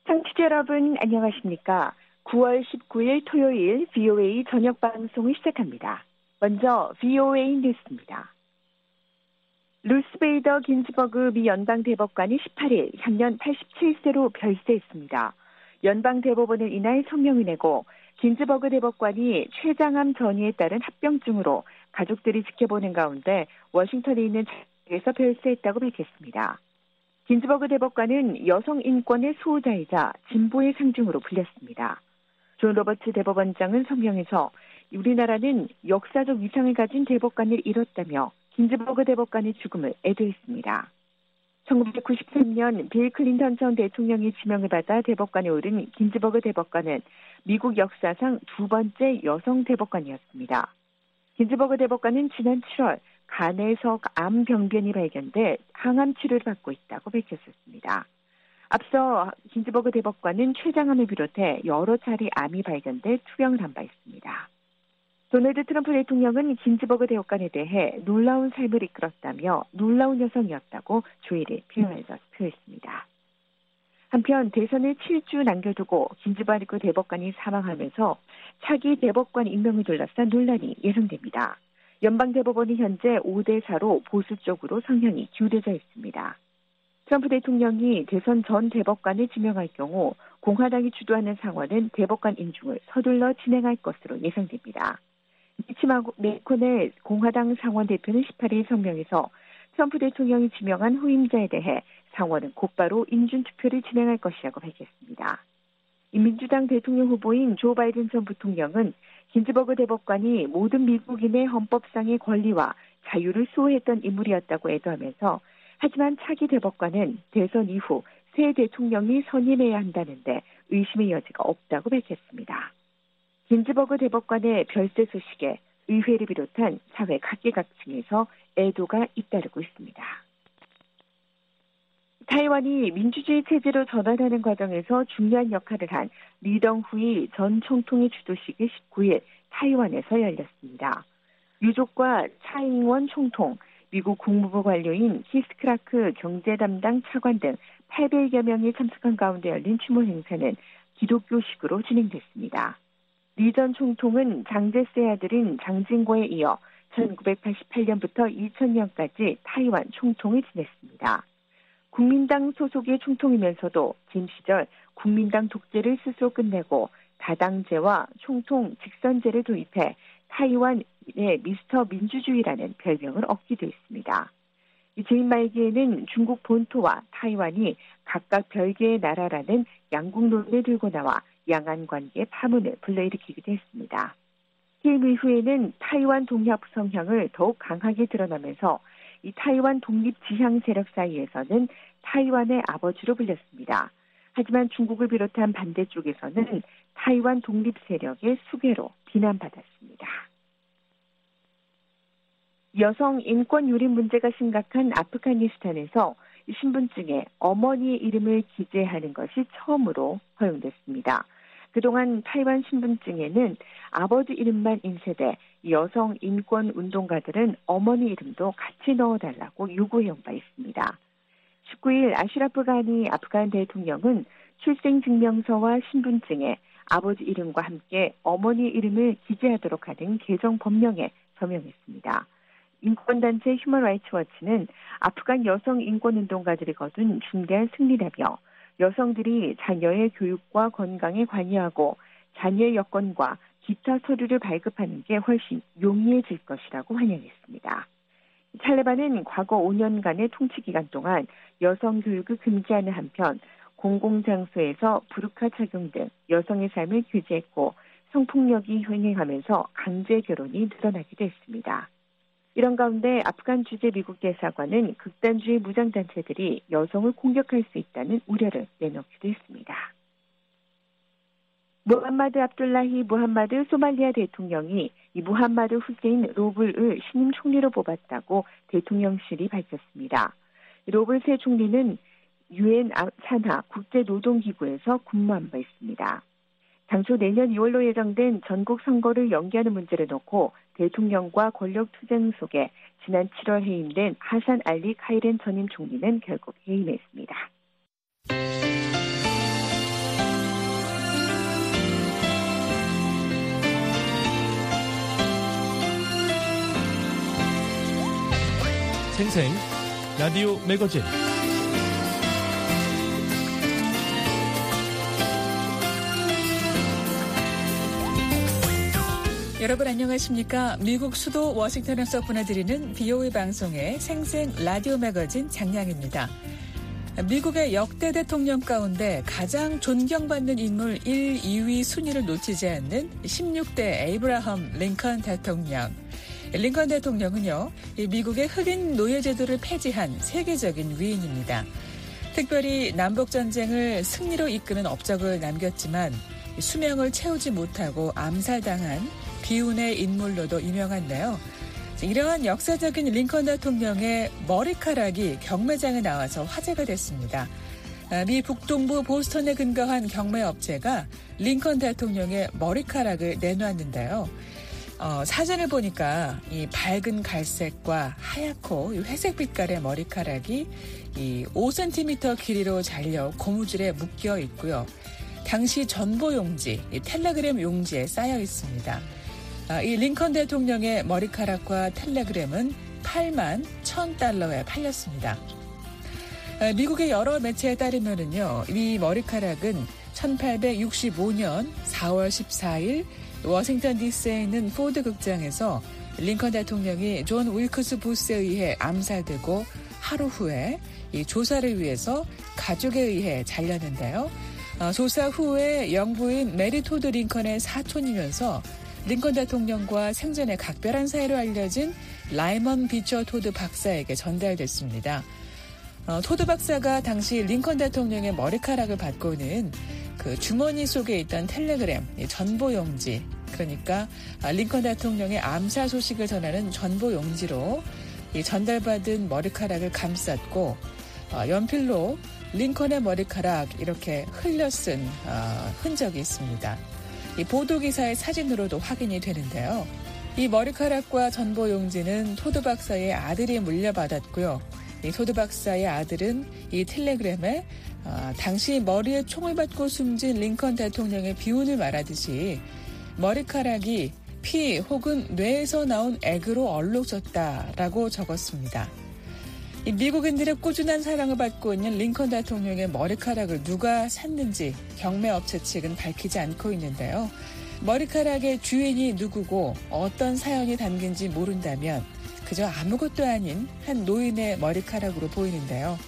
청취자 여러분 안녕하십니까? 9월 19일 토요일 VOA 저녁 방송을 시작합니다. 먼저 VOA 뉴스입니다. 루스 베이더 긴즈버그 미 연방대법관이 18일 향년 87세로 별세했습니다. 연방대법원은 이날 성명을 내고 긴즈버그 대법관이 췌장암 전이에 따른 합병증으로 가족들이 지켜보는 가운데 워싱턴에 있는 자택에서 별세했다고 밝혔습니다. 긴즈버그 대법관은 여성 인권의 수호자이자 진보의 상징으로 불렸습니다. 존 로버츠 대법원장은 성명에서 우리나라는 역사적 위상을 가진 대법관을 잃었다며 긴즈버그 대법관의 죽음을 애도했습니다. 1993년 빌 클린턴 전 대통령이 지명을 받아 대법관에 오른 긴즈버그 대법관은 미국 역사상 두 번째 여성 대법관이었습니다. 긴즈버그 대법관은 지난 7월 간에서 암 병변이 발견돼 항암 치료를 받고 있다고 밝혔었습니다. 앞서 긴즈버그 대법관은 췌장암을 비롯해 여러 차례 암이 발견돼 투병을 한 바 있습니다. 도널드 트럼프 대통령은 긴즈버그 대법관에 대해 놀라운 삶을 이끌었다며 놀라운 여성이었다고 조의를 표했습니다. 한편 대선을 7주 남겨두고 긴즈버그 대법관이 사망하면서 차기 대법관 임명을 둘러싼 논란이 예상됩니다. 연방대법원이 현재 5대4로 보수 쪽으로 성향이 기울어져 있습니다. 트럼프 대통령이 대선 전 대법관을 지명할 경우 공화당이 주도하는 상원은 대법관 인중을 서둘러 진행할 것으로 예상됩니다. 미치 매코넬 공화당 상원 대표는 18일 성명에서 트럼프 대통령이 지명한 후임자에 대해 상원은 곧바로 인준투표를 진행할 것이라고 밝혔습니다. 민주당 대통령 후보인 조 바이든 전 부통령은 긴즈버그 대법관이 모든 미국인의 헌법상의 권리와 자유를 수호했던 인물이었다고 애도하면서 하지만 차기 대법관은 대선 이후 새 대통령이 선임해야 한다는데 의심의 여지가 없다고 밝혔습니다. 긴즈버그 대법관의 별세 소식에 의회를 비롯한 사회 각계각층에서 애도가 잇따르고 있습니다. 타이완이 민주주의 체제로 전환하는 과정에서 중요한 역할을 한 리덩후이 전 총통의 주도식이 19일 타이완에서 열렸습니다. 유족과 차잉원 총통, 미국 국무부 관료인 키스 크라크 경제 담당 차관 등 800여 명이 참석한 가운데 열린 추모 행사는 기독교식으로 진행됐습니다. 리 전 총통은 장제스의 아들인 장진고에 이어 1988년부터 2000년까지 타이완 총통을 지냈습니다. 국민당 소속의 총통이면서도 진 시절 국민당 독재를 스스로 끝내고 다당제와 총통 직선제를 도입해 타이완의 미스터 민주주의라는 별명을 얻기도 했습니다. 재임 말기에는 중국 본토와 타이완이 각각 별개의 나라라는 양국론을 들고 나와 양안 관계의 파문을 불러일으키기도 했습니다. 해임 이후에는 타이완 독립 성향을 더욱 강하게 드러나면서 이 타이완 독립 지향 세력 사이에서는 타이완의 아버지로 불렸습니다. 하지만 중국을 비롯한 반대쪽에서는 타이완 독립 세력의 수괴로 비난받았습니다. 여성 인권 유린 문제가 심각한 아프가니스탄에서 신분증에 어머니의 이름을 기재하는 것이 처음으로 허용됐습니다. 그동안 타이완 신분증에는 아버지 이름만 인쇄돼 여성 인권 운동가들은 어머니 이름도 같이 넣어달라고 요구해온 바 있습니다. 19일 아시라프 가니 아프간 대통령은 출생증명서와 신분증에 아버지 이름과 함께 어머니 이름을 기재하도록 하는 개정 법령에 서명했습니다. 인권단체 휴먼 라이츠 워치는 아프간 여성 인권운동가들이 거둔 중대한 승리라며 여성들이 자녀의 교육과 건강에 관여하고 자녀의 여건과 기타 서류를 발급하는 게 훨씬 용이해질 것이라고 환영했습니다. 탈레반은 과거 5년간의 통치 기간 동안 여성 교육을 금지하는 한편 공공장소에서 부르카 착용 등 여성의 삶을 규제했고 성폭력이 횡행하면서 강제 결혼이 늘어나기도 했습니다. 이런 가운데 아프간 주재 미국 대사관은 극단주의 무장단체들이 여성을 공격할 수 있다는 우려를 내놓기도 했습니다. 무함마드 압둘라히 무함마드 소말리아 대통령이 이 무함마드 후세인 로블을 신임 총리로 뽑았다고 대통령실이 밝혔습니다. 로블 새 총리는 유엔 산하 국제노동기구에서 근무한 바 있습니다. 당초 내년 2월로 예정된 전국 선거를 연기하는 문제를 놓고 대통령과 권력 투쟁 속에 지난 7월 해임된 하산 알리 카이렌 전임 총리는 결국 해임했습니다. 생생 라디오 매거진. 여러분 안녕하십니까? 미국 수도 워싱턴에서 보내드리는 VOA 방송의 생생 라디오 매거진 장량입니다. 미국의 역대 대통령 가운데 가장 존경받는 인물 1, 2위 순위를 놓치지 않는 16대 에이브라함 링컨 대통령. 링컨 대통령은요, 미국의 흑인 노예제도를 폐지한 세계적인 위인입니다. 특별히 남북전쟁을 승리로 이끄는 업적을 남겼지만 수명을 채우지 못하고 암살당한 비운의 인물로도 유명한데요. 이러한 역사적인 링컨 대통령의 머리카락이 경매장에 나와서 화제가 됐습니다. 미 북동부 보스턴에 근거한 경매업체가 링컨 대통령의 머리카락을 내놓았는데요. 사진을 보니까 이 밝은 갈색과 하얗고 회색 빛깔의 머리카락이 이 5cm 길이로 잘려 고무줄에 묶여 있고요. 당시 전보 용지, 이 텔레그램 용지에 쌓여 있습니다. 이 링컨 대통령의 머리카락과 텔레그램은 81,000달러에 팔렸습니다. 미국의 여러 매체에 따르면은요, 이 머리카락은 1865년 4월 14일 워싱턴 DC에 있는 포드 극장에서 링컨 대통령이 존 윌크스 부스에 의해 암살되고 하루 후에 이 조사를 위해서 가족에 의해 잘렸는데요. 조사 후에 영부인 메리 토드 링컨의 사촌이면서 링컨 대통령과 생전에 각별한 사이로 알려진 라이먼 비처 토드 박사에게 전달됐습니다. 토드 박사가 당시 링컨 대통령의 머리카락을 받고는 그 주머니 속에 있던 텔레그램, 전보 용지, 그러니까 링컨 대통령의 암살 소식을 전하는 전보 용지로 이 전달받은 머리카락을 감쌌고 연필로 링컨의 머리카락 이렇게 흘려 쓴 흔적이 있습니다. 이 보도기사의 사진으로도 확인이 되는데요. 이 머리카락과 전보 용지는 토드 박사의 아들이 물려받았고요. 이 토드 박사의 아들은 이 텔레그램에 당시 머리에 총을 받고 숨진 링컨 대통령의 비운을 말하듯이 머리카락이 피 혹은 뇌에서 나온 액으로 얼룩졌다라고 적었습니다. 이 미국인들의 꾸준한 사랑을 받고 있는 링컨 대통령의 머리카락을 누가 샀는지 경매업체 측은 밝히지 않고 있는데요. 머리카락의 주인이 누구고 어떤 사연이 담긴지 모른다면 그저 아무것도 아닌 한 노인의 머리카락으로 보이는데요.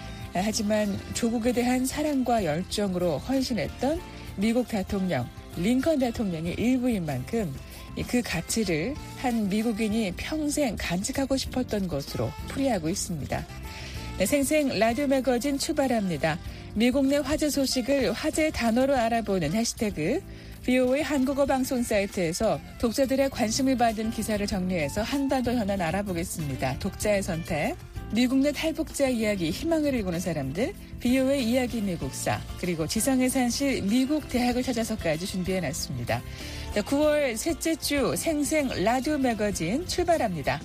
하지만 조국에 대한 사랑과 열정으로 헌신했던 미국 대통령 링컨 대통령의 일부인 만큼 그 가치를 한 미국인이 평생 간직하고 싶었던 것으로 풀이하고 있습니다. 네, 생생 라디오 매거진 출발합니다. 미국 내 화제 소식을 화제 단어로 알아보는 해시태그 VOA 한국어 방송 사이트에서 독자들의 관심을 받은 기사를 정리해서 한반도 현안 알아보겠습니다. 독자의 선택. 미국 내 탈북자 이야기, 희망을 일구는 사람들, VOA 이야기 미국사, 그리고 지상의 산실 미국 대학을 찾아서까지 준비해놨습니다. 9월 셋째 주 생생 라디오 매거진 출발합니다.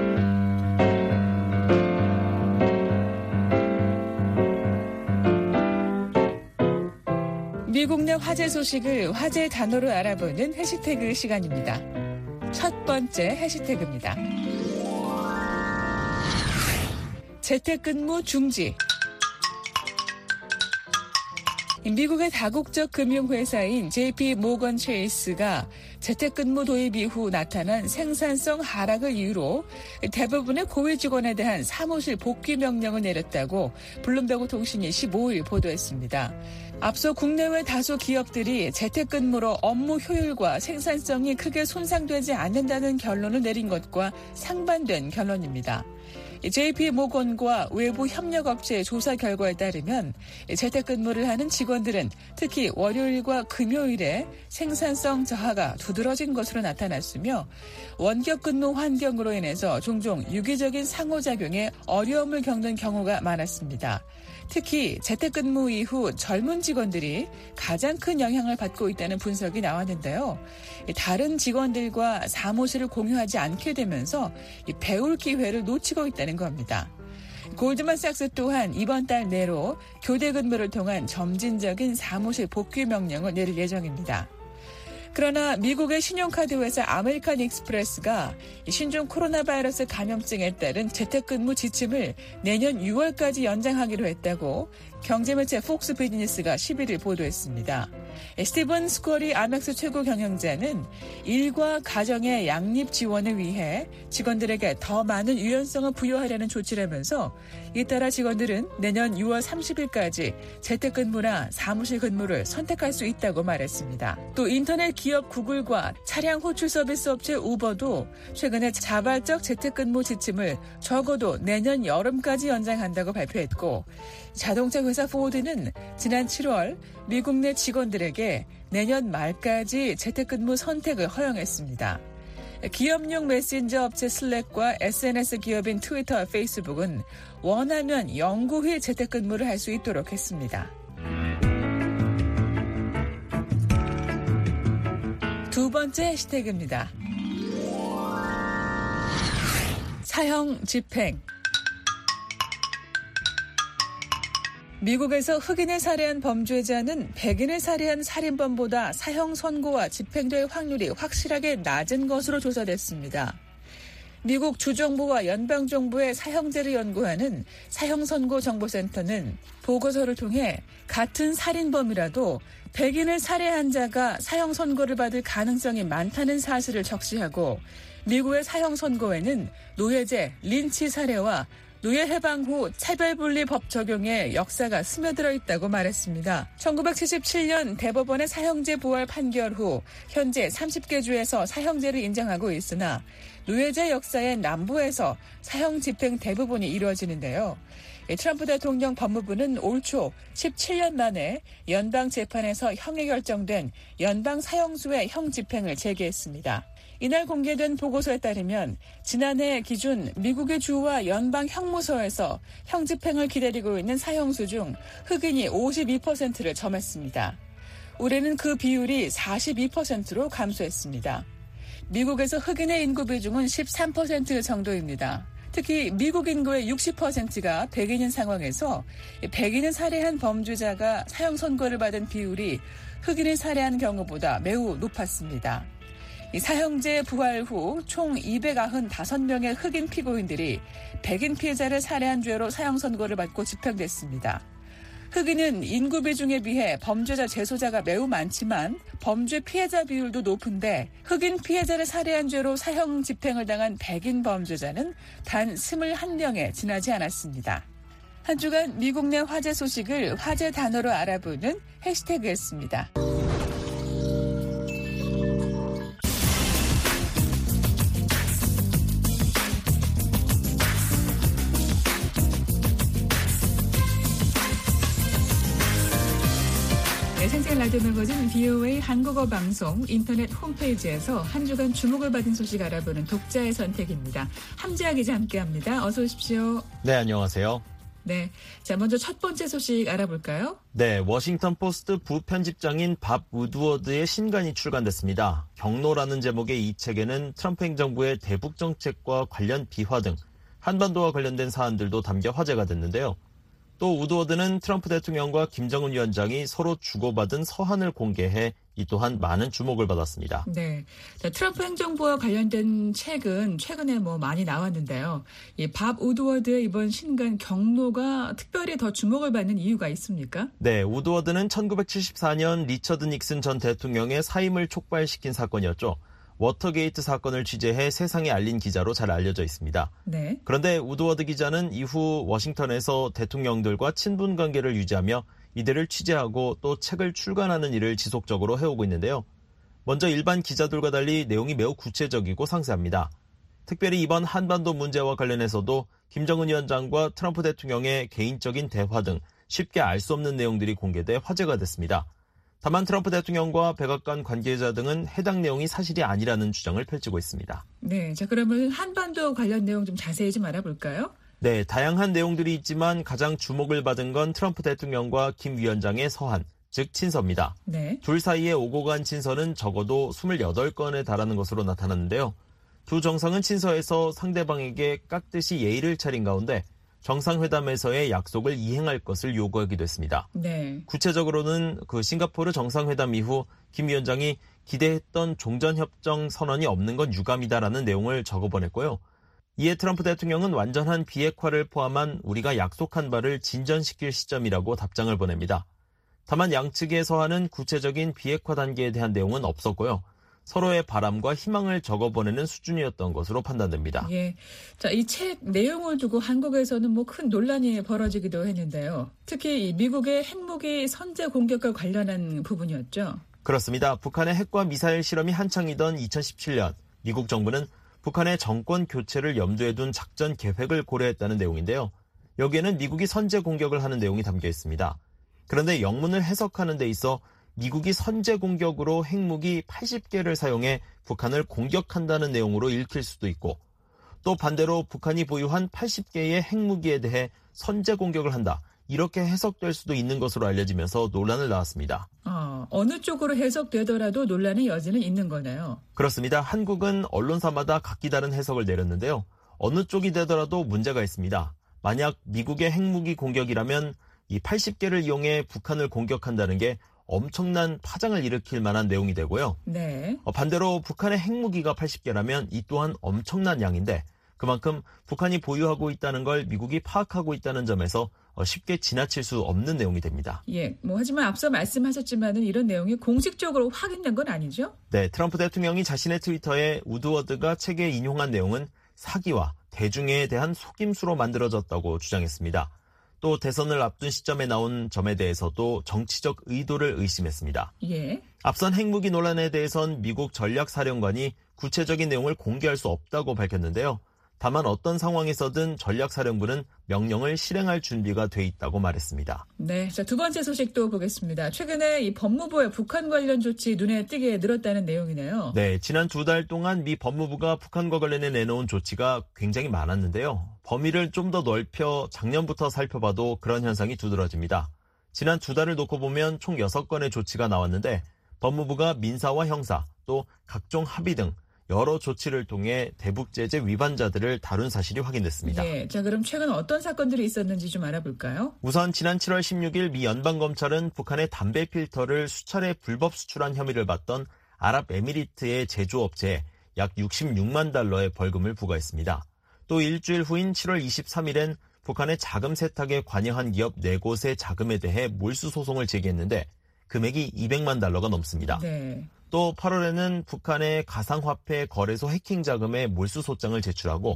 미국 내 화제 소식을 화제 단어로 알아보는 해시태그 시간입니다. 첫 번째 해시태그입니다. 재택근무 중지. 미국의 다국적 금융회사인 JP 모건 체이스가 재택근무 도입 이후 나타난 생산성 하락을 이유로 대부분의 고위 직원에 대한 사무실 복귀 명령을 내렸다고 블룸버그 통신이 15일 보도했습니다. 앞서 국내외 다수 기업들이 재택근무로 업무 효율과 생산성이 크게 손상되지 않는다는 결론을 내린 것과 상반된 결론입니다. JP 모건과 외부 협력업체의 조사 결과에 따르면 재택근무를 하는 직원들은 특히 월요일과 금요일에 생산성 저하가 두드러진 것으로 나타났으며 원격근무 환경으로 인해서 종종 유기적인 상호작용에 어려움을 겪는 경우가 많았습니다. 특히 재택근무 이후 젊은 직원들이 가장 큰 영향을 받고 있다는 분석이 나왔는데요. 다른 직원들과 사무실을 공유하지 않게 되면서 배울 기회를 놓치고 있다는 겁니다. 골드만삭스 또한 이번 달 내로 교대 근무를 통한 점진적인 사무실 복귀 명령을 내릴 예정입니다. 그러나 미국의 신용카드 회사 아메리칸 익스프레스가 신종 코로나 바이러스 감염증에 따른 재택근무 지침을 내년 6월까지 연장하기로 했다고 경제매체 폭스 비즈니스가 11일 보도했습니다. 스티븐 스쿼리 아멕스 최고 경영자는 일과 가정의 양립 지원을 위해 직원들에게 더 많은 유연성을 부여하려는 조치라면서 이따라 직원들은 내년 6월 30일까지 재택근무나 사무실 근무를 선택할 수 있다고 말했습니다. 또 인터넷 기업 구글과 차량 호출 서비스 업체 우버도 최근에 자발적 재택근무 지침을 적어도 내년 여름까지 연장한다고 발표했고, 자동차 회사 포드는 지난 7월 미국 내 직원들에게 내년 말까지 재택근무 선택을 허용했습니다. 기업용 메신저 업체 슬랙과 SNS 기업인 트위터와 페이스북은 원하면 영구 후 재택근무를 할 수 있도록 했습니다. 두 번째 해시태그입니다. 사형 집행. 미국에서 흑인을 살해한 범죄자는 백인을 살해한 살인범보다 사형 선고와 집행될 확률이 확실하게 낮은 것으로 조사됐습니다. 미국 주정부와 연방정부의 사형제를 연구하는 사형선고정보센터는 보고서를 통해 같은 살인범이라도 백인을 살해한 자가 사형 선고를 받을 가능성이 많다는 사실을 적시하고, 미국의 사형 선고에는 노예제, 린치 사례와 노예 해방 후 차별분리법 적용의 역사가 스며들어 있다고 말했습니다. 1977년 대법원의 사형제 부활 판결 후 현재 30개 주에서 사형제를 인정하고 있으나 노예제 역사의 남부에서 사형 집행 대부분이 이루어지는데요. 트럼프 대통령 법무부는 올 초 17년 만에 연방재판에서 형이 결정된 연방 사형수의 형 집행을 재개했습니다. 이날 공개된 보고서에 따르면 지난해 기준 미국의 주와 연방 형무소에서 형 집행을 기다리고 있는 사형수 중 흑인이 52%를 점했습니다. 올해는 그 비율이 42%로 감소했습니다. 미국에서 흑인의 인구 비중은 13% 정도입니다. 특히 미국 인구의 60%가 백인인 상황에서 백인을 살해한 범죄자가 사형 선고를 받은 비율이 흑인을 살해한 경우보다 매우 높았습니다. 사형제 부활 후 총 295명의 흑인 피고인들이 백인 피해자를 살해한 죄로 사형 선고를 받고 집행됐습니다. 흑인은 인구 비중에 비해 범죄자 재소자가 매우 많지만 범죄 피해자 비율도 높은데, 흑인 피해자를 살해한 죄로 사형 집행을 당한 백인 범죄자는 단 21명에 지나지 않았습니다. 한 주간 미국 내 화제 소식을 화제 단어로 알아보는 해시태그였습니다. 생생 라디오 매거진 VOA 한국어 방송 인터넷 홈페이지에서 한 주간 주목을 받은 소식 알아보는 독자의 선택입니다. 함지아 기자 함께합니다. 어서 오십시오. 네, 안녕하세요. 네, 자 먼저 첫 번째 소식 알아볼까요? 네, 워싱턴 포스트 부편집장인 밥 우드워드의 신간이 출간됐습니다. 경로라는 제목의 이 책에는 트럼프 행정부의 대북 정책과 관련 비화 등 한반도와 관련된 사안들도 담겨 화제가 됐는데요. 또 우드워드는 트럼프 대통령과 김정은 위원장이 서로 주고받은 서한을 공개해 이 또한 많은 주목을 받았습니다. 네, 자, 트럼프 행정부와 관련된 책은 최근에 많이 나왔는데요. 이 밥 우드워드의 이번 신간 경로가 특별히 더 주목을 받는 이유가 있습니까? 네, 우드워드는 1974년 리처드 닉슨 전 대통령의 사임을 촉발시킨 사건이었죠. 워터게이트 사건을 취재해 세상에 알린 기자로 잘 알려져 있습니다. 네. 그런데 우드워드 기자는 이후 워싱턴에서 대통령들과 친분 관계를 유지하며 이들을 취재하고 또 책을 출간하는 일을 지속적으로 해오고 있는데요. 먼저 일반 기자들과 달리 내용이 매우 구체적이고 상세합니다. 특별히 이번 한반도 문제와 관련해서도 김정은 위원장과 트럼프 대통령의 개인적인 대화 등 쉽게 알 수 없는 내용들이 공개돼 화제가 됐습니다. 다만 트럼프 대통령과 백악관 관계자 등은 해당 내용이 사실이 아니라는 주장을 펼치고 있습니다. 네, 자 그러면 한반도 관련 내용 좀 자세히 좀 알아볼까요? 네, 다양한 내용들이 있지만 가장 주목을 받은 건 트럼프 대통령과 김 위원장의 서한, 즉 친서입니다. 네. 둘 사이에 오고 간 친서는 적어도 28건에 달하는 것으로 나타났는데요. 두 정상은 친서에서 상대방에게 깍듯이 예의를 차린 가운데 정상회담에서의 약속을 이행할 것을 요구하기도 했습니다. 네. 구체적으로는 싱가포르 정상회담 이후 김 위원장이 기대했던 종전협정 선언이 없는 건 유감이다라는 내용을 적어보냈고요. 이에 트럼프 대통령은 완전한 비핵화를 포함한 우리가 약속한 바를 진전시킬 시점이라고 답장을 보냅니다. 다만 양측에서 하는 구체적인 비핵화 단계에 대한 내용은 없었고요. 서로의 바람과 희망을 적어보내는 수준이었던 것으로 판단됩니다. 예. 자, 이 책 내용을 두고 한국에서는 뭐 큰 논란이 벌어지기도 했는데요. 특히 이 미국의 핵무기 선제 공격과 관련한 부분이었죠. 그렇습니다. 북한의 핵과 미사일 실험이 한창이던 2017년 미국 정부는 북한의 정권 교체를 염두에 둔 작전 계획을 고려했다는 내용인데요. 여기에는 미국이 선제 공격을 하는 내용이 담겨 있습니다. 그런데 영문을 해석하는 데 있어 미국이 선제 공격으로 핵무기 80개를 사용해 북한을 공격한다는 내용으로 읽힐 수도 있고 또 반대로 북한이 보유한 80개의 핵무기에 대해 선제 공격을 한다. 이렇게 해석될 수도 있는 것으로 알려지면서 논란을 낳았습니다. 어느 쪽으로 해석되더라도 논란의 여지는 있는 거네요. 그렇습니다. 한국은 언론사마다 각기 다른 해석을 내렸는데요. 어느 쪽이 되더라도 문제가 있습니다. 만약 미국의 핵무기 공격이라면 이 80개를 이용해 북한을 공격한다는 게 엄청난 파장을 일으킬 만한 내용이 되고요. 네. 반대로 북한의 핵무기가 80개라면 이 또한 엄청난 양인데 그만큼 북한이 보유하고 있다는 걸 미국이 파악하고 있다는 점에서 쉽게 지나칠 수 없는 내용이 됩니다. 예, 하지만 앞서 말씀하셨지만은 이런 내용이 공식적으로 확인된 건 아니죠? 네, 트럼프 대통령이 자신의 트위터에 우드워드가 책에 인용한 내용은 사기와 대중에 대한 속임수로 만들어졌다고 주장했습니다. 또 대선을 앞둔 시점에 나온 점에 대해서도 정치적 의도를 의심했습니다. 예. 앞선 핵무기 논란에 대해선 미국 전략사령관이 구체적인 내용을 공개할 수 없다고 밝혔는데요. 다만 어떤 상황에서든 전략사령부는 명령을 실행할 준비가 돼 있다고 말했습니다. 네, 자, 두 번째 소식도 보겠습니다. 최근에 이 법무부의 북한 관련 조치 눈에 띄게 늘었다는 내용이네요. 네, 지난 2달 동안 미 법무부가 북한과 관련해 내놓은 조치가 굉장히 많았는데요. 범위를 좀 더 넓혀 작년부터 살펴봐도 그런 현상이 두드러집니다. 지난 2달을 놓고 보면 총 6건의 조치가 나왔는데 법무부가 민사와 형사, 또 각종 합의 등 여러 조치를 통해 대북제재 위반자들을 다룬 사실이 확인됐습니다. 예, 자, 그럼 최근 어떤 사건들이 있었는지 좀 알아볼까요? 우선 지난 7월 16일 미 연방검찰은 북한의 담배 필터를 수차례 불법 수출한 혐의를 받던 아랍에미리트의 제조업체에 약 66만 달러의 벌금을 부과했습니다. 또 일주일 후인 7월 23일엔 북한의 자금 세탁에 관여한 기업 4곳의 자금에 대해 몰수 소송을 제기했는데 금액이 200만 달러가 넘습니다. 네. 또 8월에는 북한의 가상화폐 거래소 해킹 자금에 몰수 소장을 제출하고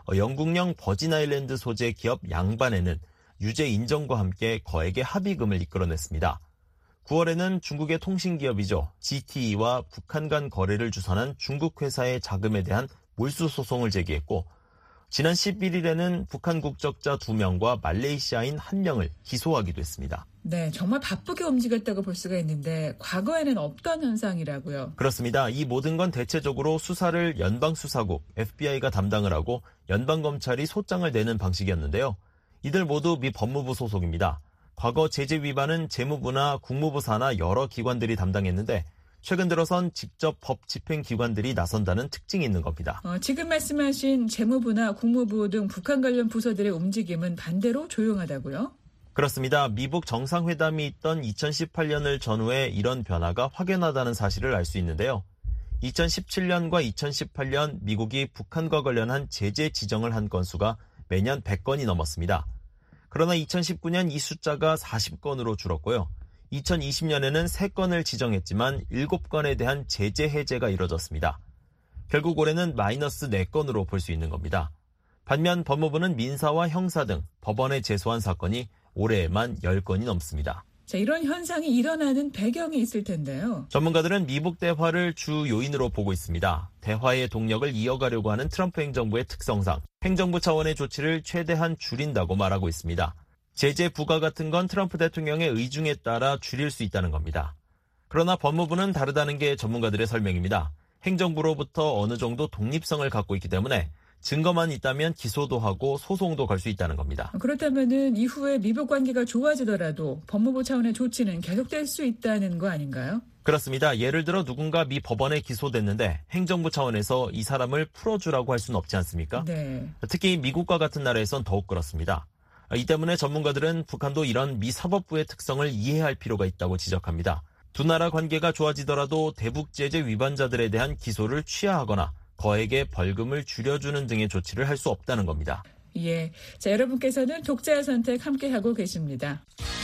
영국령 버진아일랜드 소재 기업 양반에는 유죄 인정과 함께 거액의 합의금을 이끌어냈습니다. 9월에는 중국의 통신기업이죠. GTE와 북한 간 거래를 주선한 중국 회사의 자금에 대한 몰수 소송을 제기했고 지난 11일에는 북한 국적자 2명과 말레이시아인 1명을 기소하기도 했습니다. 네, 정말 바쁘게 움직였다고 볼 수가 있는데 과거에는 없던 현상이라고요. 그렇습니다. 이 모든 건 대체적으로 수사를 연방수사국, FBI가 담당을 하고 연방검찰이 소장을 내는 방식이었는데요. 이들 모두 미 법무부 소속입니다. 과거 제재 위반은 재무부나 국무부 산하 여러 기관들이 담당했는데 최근 들어선 직접 법 집행기관들이 나선다는 특징이 있는 겁니다. 지금 말씀하신 재무부나 국무부 등 북한 관련 부서들의 움직임은 반대로 조용하다고요? 그렇습니다. 미북 정상회담이 있던 2018년을 전후해 이런 변화가 확연하다는 사실을 알 수 있는데요. 2017년과 2018년 미국이 북한과 관련한 제재 지정을 한 건수가 매년 100건이 넘었습니다. 그러나 2019년 이 숫자가 40건으로 줄었고요. 2020년에는 3건을 지정했지만 7건에 대한 제재 해제가 이뤄졌습니다. 결국 올해는 마이너스 4건으로 볼 수 있는 겁니다. 반면 법무부는 민사와 형사 등 법원에 제소한 사건이 올해에만 10건이 넘습니다. 자, 이런 현상이 일어나는 배경이 있을 텐데요. 전문가들은 미북 대화를 주 요인으로 보고 있습니다. 대화의 동력을 이어가려고 하는 트럼프 행정부의 특성상 행정부 차원의 조치를 최대한 줄인다고 말하고 있습니다. 제재 부과 같은 건 트럼프 대통령의 의중에 따라 줄일 수 있다는 겁니다. 그러나 법무부는 다르다는 게 전문가들의 설명입니다. 행정부로부터 어느 정도 독립성을 갖고 있기 때문에 증거만 있다면 기소도 하고 소송도 걸 수 있다는 겁니다. 그렇다면은 이후에 미북 관계가 좋아지더라도 법무부 차원의 조치는 계속될 수 있다는 거 아닌가요? 그렇습니다. 예를 들어 누군가 미 법원에 기소됐는데 행정부 차원에서 이 사람을 풀어주라고 할 수는 없지 않습니까? 네. 특히 미국과 같은 나라에선 더욱 그렇습니다. 이 때문에 전문가들은 북한도 이런 미 사법부의 특성을 이해할 필요가 있다고 지적합니다. 두 나라 관계가 좋아지더라도 대북 제재 위반자들에 대한 기소를 취하하거나 거액의 벌금을 줄여주는 등의 조치를 할 수 없다는 겁니다. 예, 자, 여러분께서는 독자의 선택 함께하고 계십니다.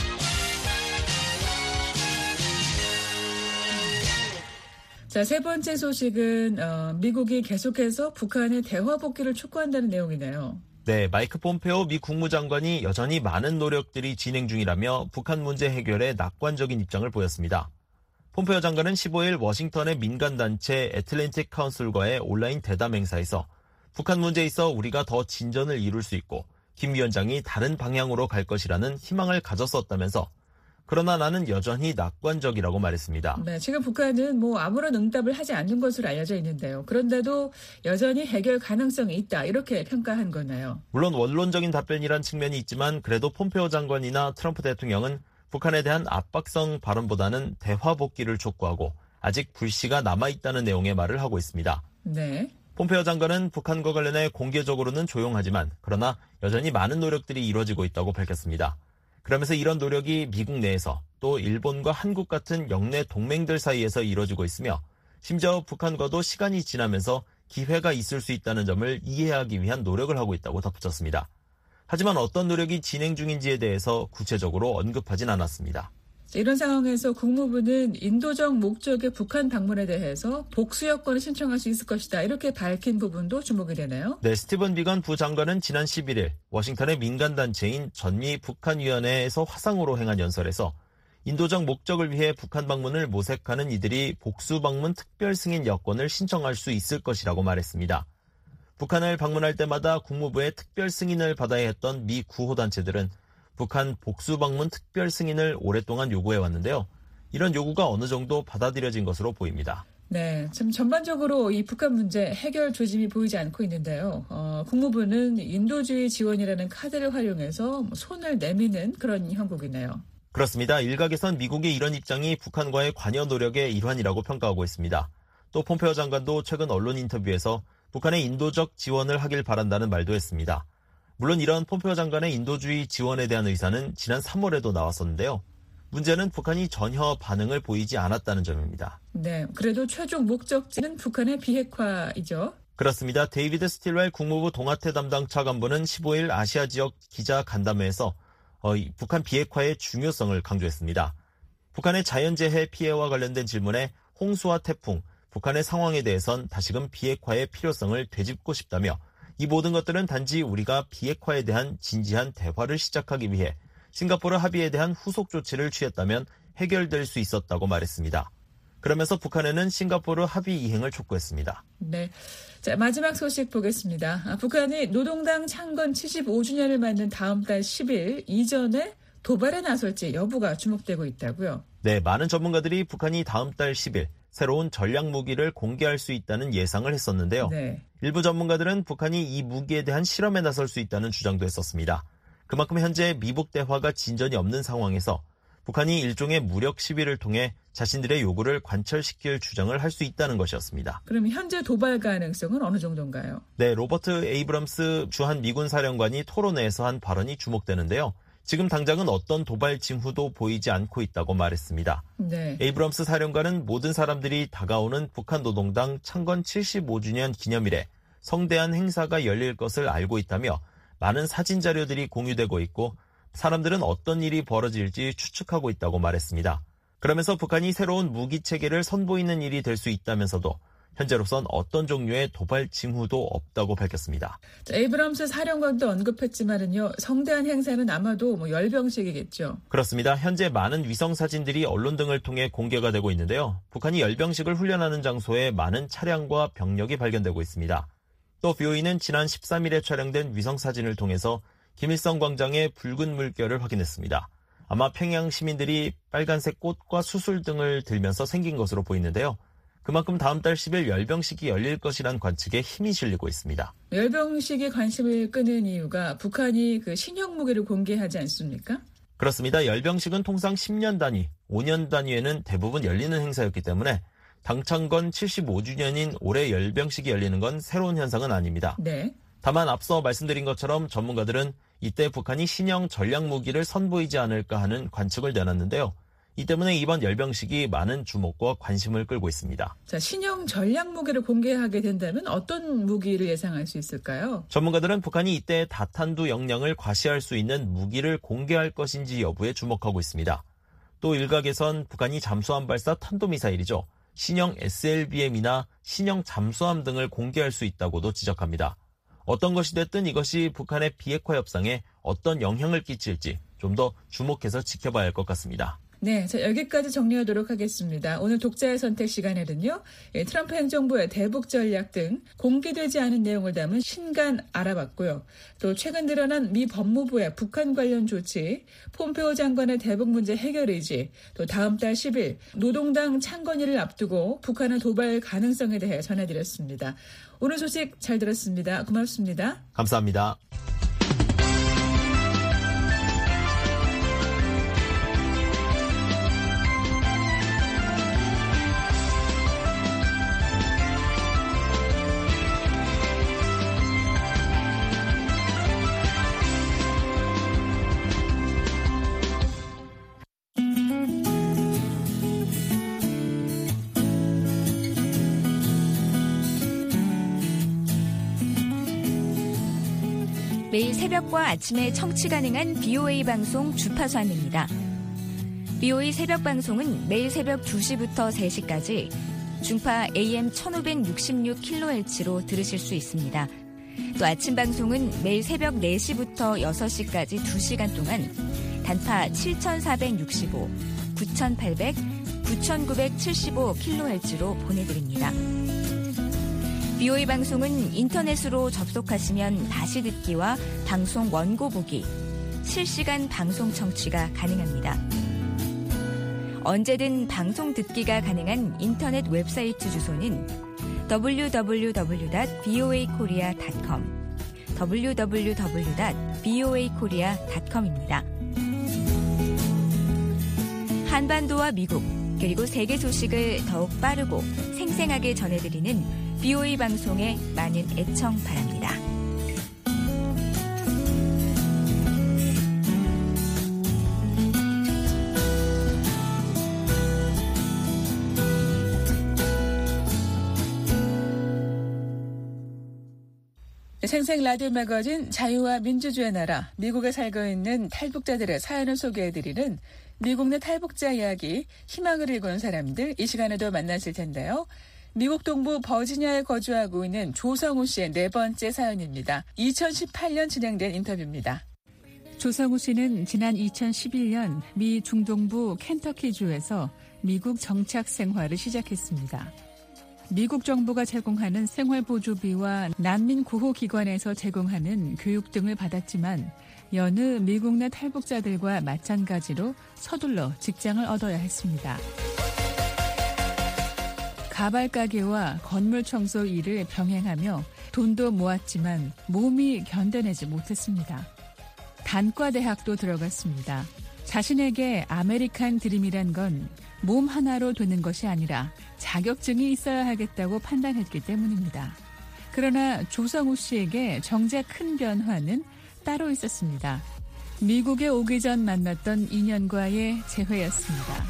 자, 세 번째 소식은 미국이 계속해서 북한의 대화 복귀를 촉구한다는 내용이네요. 네, 마이크 폼페오 미 국무장관이 여전히 많은 노력들이 진행 중이라며 북한 문제 해결에 낙관적인 입장을 보였습니다. 폼페오 장관은 15일 워싱턴의 민간단체 애틀랜틱 카운슬과의 온라인 대담 행사에서 북한 문제에 있어 우리가 더 진전을 이룰 수 있고 김 위원장이 다른 방향으로 갈 것이라는 희망을 가졌었다면서 그러나 나는 여전히 낙관적이라고 말했습니다. 네, 지금 북한은 아무런 응답을 하지 않는 것으로 알려져 있는데요. 그런데도 여전히 해결 가능성이 있다 이렇게 평가한 거네요. 물론 원론적인 답변이란 측면이 있지만 그래도 폼페오 장관이나 트럼프 대통령은 북한에 대한 압박성 발언보다는 대화 복귀를 촉구하고 아직 불씨가 남아있다는 내용의 말을 하고 있습니다. 네. 폼페오 장관은 북한과 관련해 공개적으로는 조용하지만 그러나 여전히 많은 노력들이 이루어지고 있다고 밝혔습니다. 그러면서 이런 노력이 미국 내에서 또 일본과 한국 같은 영내 동맹들 사이에서 이루어지고 있으며 심지어 북한과도 시간이 지나면서 기회가 있을 수 있다는 점을 이해하기 위한 노력을 하고 있다고 덧붙였습니다. 하지만 어떤 노력이 진행 중인지에 대해서 구체적으로 언급하진 않았습니다. 이런 상황에서 국무부는 인도적 목적의 북한 방문에 대해서 복수 여권을 신청할 수 있을 것이다. 이렇게 밝힌 부분도 주목이 되네요. 네, 스티븐 비건 부장관은 지난 11일 워싱턴의 민간단체인 전미 북한위원회에서 화상으로 행한 연설에서 인도적 목적을 위해 북한 방문을 모색하는 이들이 복수 방문 특별 승인 여권을 신청할 수 있을 것이라고 말했습니다. 북한을 방문할 때마다 국무부의 특별 승인을 받아야 했던 미 구호단체들은 북한 복수 방문 특별 승인을 오랫동안 요구해왔는데요. 이런 요구가 어느 정도 받아들여진 것으로 보입니다. 네, 지금 전반적으로 이 북한 문제 해결 조짐이 보이지 않고 있는데요. 국무부는 인도주의 지원이라는 카드를 활용해서 손을 내미는 그런 형국이네요. 그렇습니다. 일각에선 미국의 이런 입장이 북한과의 관여 노력의 일환이라고 평가하고 있습니다. 또 폼페오 장관도 최근 언론 인터뷰에서 북한의 인도적 지원을 하길 바란다는 말도 했습니다. 물론 이런 폼페오 장관의 인도주의 지원에 대한 의사는 지난 3월에도 나왔었는데요. 문제는 북한이 전혀 반응을 보이지 않았다는 점입니다. 네, 그래도 최종 목적지는 북한의 비핵화이죠. 그렇습니다. 데이비드 스틸웰 국무부 동아태 담당 차관보는 15일 아시아 지역 기자 간담회에서 북한 비핵화의 중요성을 강조했습니다. 북한의 자연재해 피해와 관련된 질문에 홍수와 태풍, 북한의 상황에 대해선 다시금 비핵화의 필요성을 되짚고 싶다며 이 모든 것들은 단지 우리가 비핵화에 대한 진지한 대화를 시작하기 위해 싱가포르 합의에 대한 후속 조치를 취했다면 해결될 수 있었다고 말했습니다. 그러면서 북한에는 싱가포르 합의 이행을 촉구했습니다. 네, 자, 마지막 소식 보겠습니다. 북한이 노동당 창건 75주년을 맞는 다음 달 10일 이전에 도발에 나설지 여부가 주목되고 있다고요. 네, 많은 전문가들이 북한이 다음 달 10일 새로운 전략 무기를 공개할 수 있다는 예상을 했었는데요. 네. 일부 전문가들은 북한이 이 무기에 대한 실험에 나설 수 있다는 주장도 했었습니다. 그만큼 현재 미북 대화가 진전이 없는 상황에서 북한이 일종의 무력 시위를 통해 자신들의 요구를 관철시킬 주장을 할 수 있다는 것이었습니다. 그럼 현재 도발 가능성은 어느 정도인가요? 네, 로버트 에이브럼스 주한 미군 사령관이 토론회에서 한 발언이 주목되는데요. 지금 당장은 어떤 도발 징후도 보이지 않고 있다고 말했습니다. 네. 에이브럼스 사령관은 모든 사람들이 다가오는 북한 노동당 창건 75주년 기념일에 성대한 행사가 열릴 것을 알고 있다며 많은 사진 자료들이 공유되고 있고 사람들은 어떤 일이 벌어질지 추측하고 있다고 말했습니다. 그러면서 북한이 새로운 무기 체계를 선보이는 일이 될 수 있다면서도 현재로선 어떤 종류의 도발 징후도 없다고 밝혔습니다. 에이브럼스 사령관도 언급했지만은요, 성대한 행사는 아마도 열병식이겠죠. 그렇습니다. 현재 많은 위성 사진들이 언론 등을 통해 공개가 되고 있는데요. 북한이 열병식을 훈련하는 장소에 많은 차량과 병력이 발견되고 있습니다. 또 BOE는 지난 13일에 촬영된 위성 사진을 통해서 김일성 광장의 붉은 물결을 확인했습니다. 아마 평양 시민들이 빨간색 꽃과 수술 등을 들면서 생긴 것으로 보이는데요. 그만큼 다음 달 10일 열병식이 열릴 것이란 관측에 힘이 실리고 있습니다. 열병식에 관심을 끄는 이유가 북한이 신형 무기를 공개하지 않습니까? 그렇습니다. 열병식은 통상 10년 단위, 5년 단위에는 대부분 열리는 행사였기 때문에 당창건 75주년인 올해 열병식이 열리는 건 새로운 현상은 아닙니다. 네. 다만 앞서 말씀드린 것처럼 전문가들은 이때 북한이 신형 전략 무기를 선보이지 않을까 하는 관측을 내놨는데요. 이 때문에 이번 열병식이 많은 주목과 관심을 끌고 있습니다. 자, 신형 전략 무기를 공개하게 된다면 어떤 무기를 예상할 수 있을까요? 전문가들은 북한이 이때 다탄두 역량을 과시할 수 있는 무기를 공개할 것인지 여부에 주목하고 있습니다. 또 일각에선 북한이 잠수함 발사 탄도미사일이죠. 신형 SLBM이나 신형 잠수함 등을 공개할 수 있다고도 지적합니다. 어떤 것이 됐든 이것이 북한의 비핵화 협상에 어떤 영향을 끼칠지 좀 더 주목해서 지켜봐야 할 것 같습니다. 네, 자, 여기까지 정리하도록 하겠습니다. 오늘 독자의 선택 시간에는요, 트럼프 행정부의 대북 전략 등 공개되지 않은 내용을 담은 신간 알아봤고요. 또 최근 드러난 미 법무부의 북한 관련 조치, 폼페오 장관의 대북 문제 해결 의지, 또 다음 달 10일 노동당 창건일을 앞두고 북한의 도발 가능성에 대해 전해드렸습니다. 오늘 소식 잘 들었습니다. 고맙습니다. 감사합니다. 매일 새벽과 아침에 청취 가능한 BOA 방송 주파수 안내입니다. BOA 새벽 방송은 매일 새벽 2시부터 3시까지 중파 AM 1566kHz로 들으실 수 있습니다. 또 아침 방송은 매일 새벽 4시부터 6시까지 2시간 동안 단파 7465, 9800, 9975kHz로 보내드립니다. BOA 방송은 인터넷으로 접속하시면 다시 듣기와 방송 원고 보기, 실시간 방송 청취가 가능합니다. 언제든 방송 듣기가 가능한 인터넷 웹사이트 주소는 www.boakorea.com, www.boakorea.com입니다. 한반도와 미국, 그리고 세계 소식을 더욱 빠르고 생생하게 전해드리는 BOA 방송에 많은 애청 바랍니다. 생생 라디오 매거진 자유와 민주주의 나라, 미국에 살고 있는 탈북자들의 사연을 소개해드리는 미국 내 탈북자 이야기, 희망을 일구는 사람들, 이 시간에도 만나실 텐데요. 미국 동부 버지니아에 거주하고 있는 조성우 씨의 네 번째 사연입니다. 2018년 진행된 인터뷰입니다. 조성우 씨는 지난 2011년 미 중동부 켄터키주에서 미국 정착 생활을 시작했습니다. 미국 정부가 제공하는 생활보조비와 난민 구호기관에서 제공하는 교육 등을 받았지만 여느 미국 내 탈북자들과 마찬가지로 서둘러 직장을 얻어야 했습니다. 가발 가게와 건물 청소 일을 병행하며 돈도 모았지만 몸이 견뎌내지 못했습니다. 단과대학도 들어갔습니다. 자신에게 아메리칸 드림이란 건 몸 하나로 되는 것이 아니라 자격증이 있어야 하겠다고 판단했기 때문입니다. 그러나 조성우 씨에게 정작 큰 변화는 따로 있었습니다. 미국에 오기 전 만났던 인연과의 재회였습니다.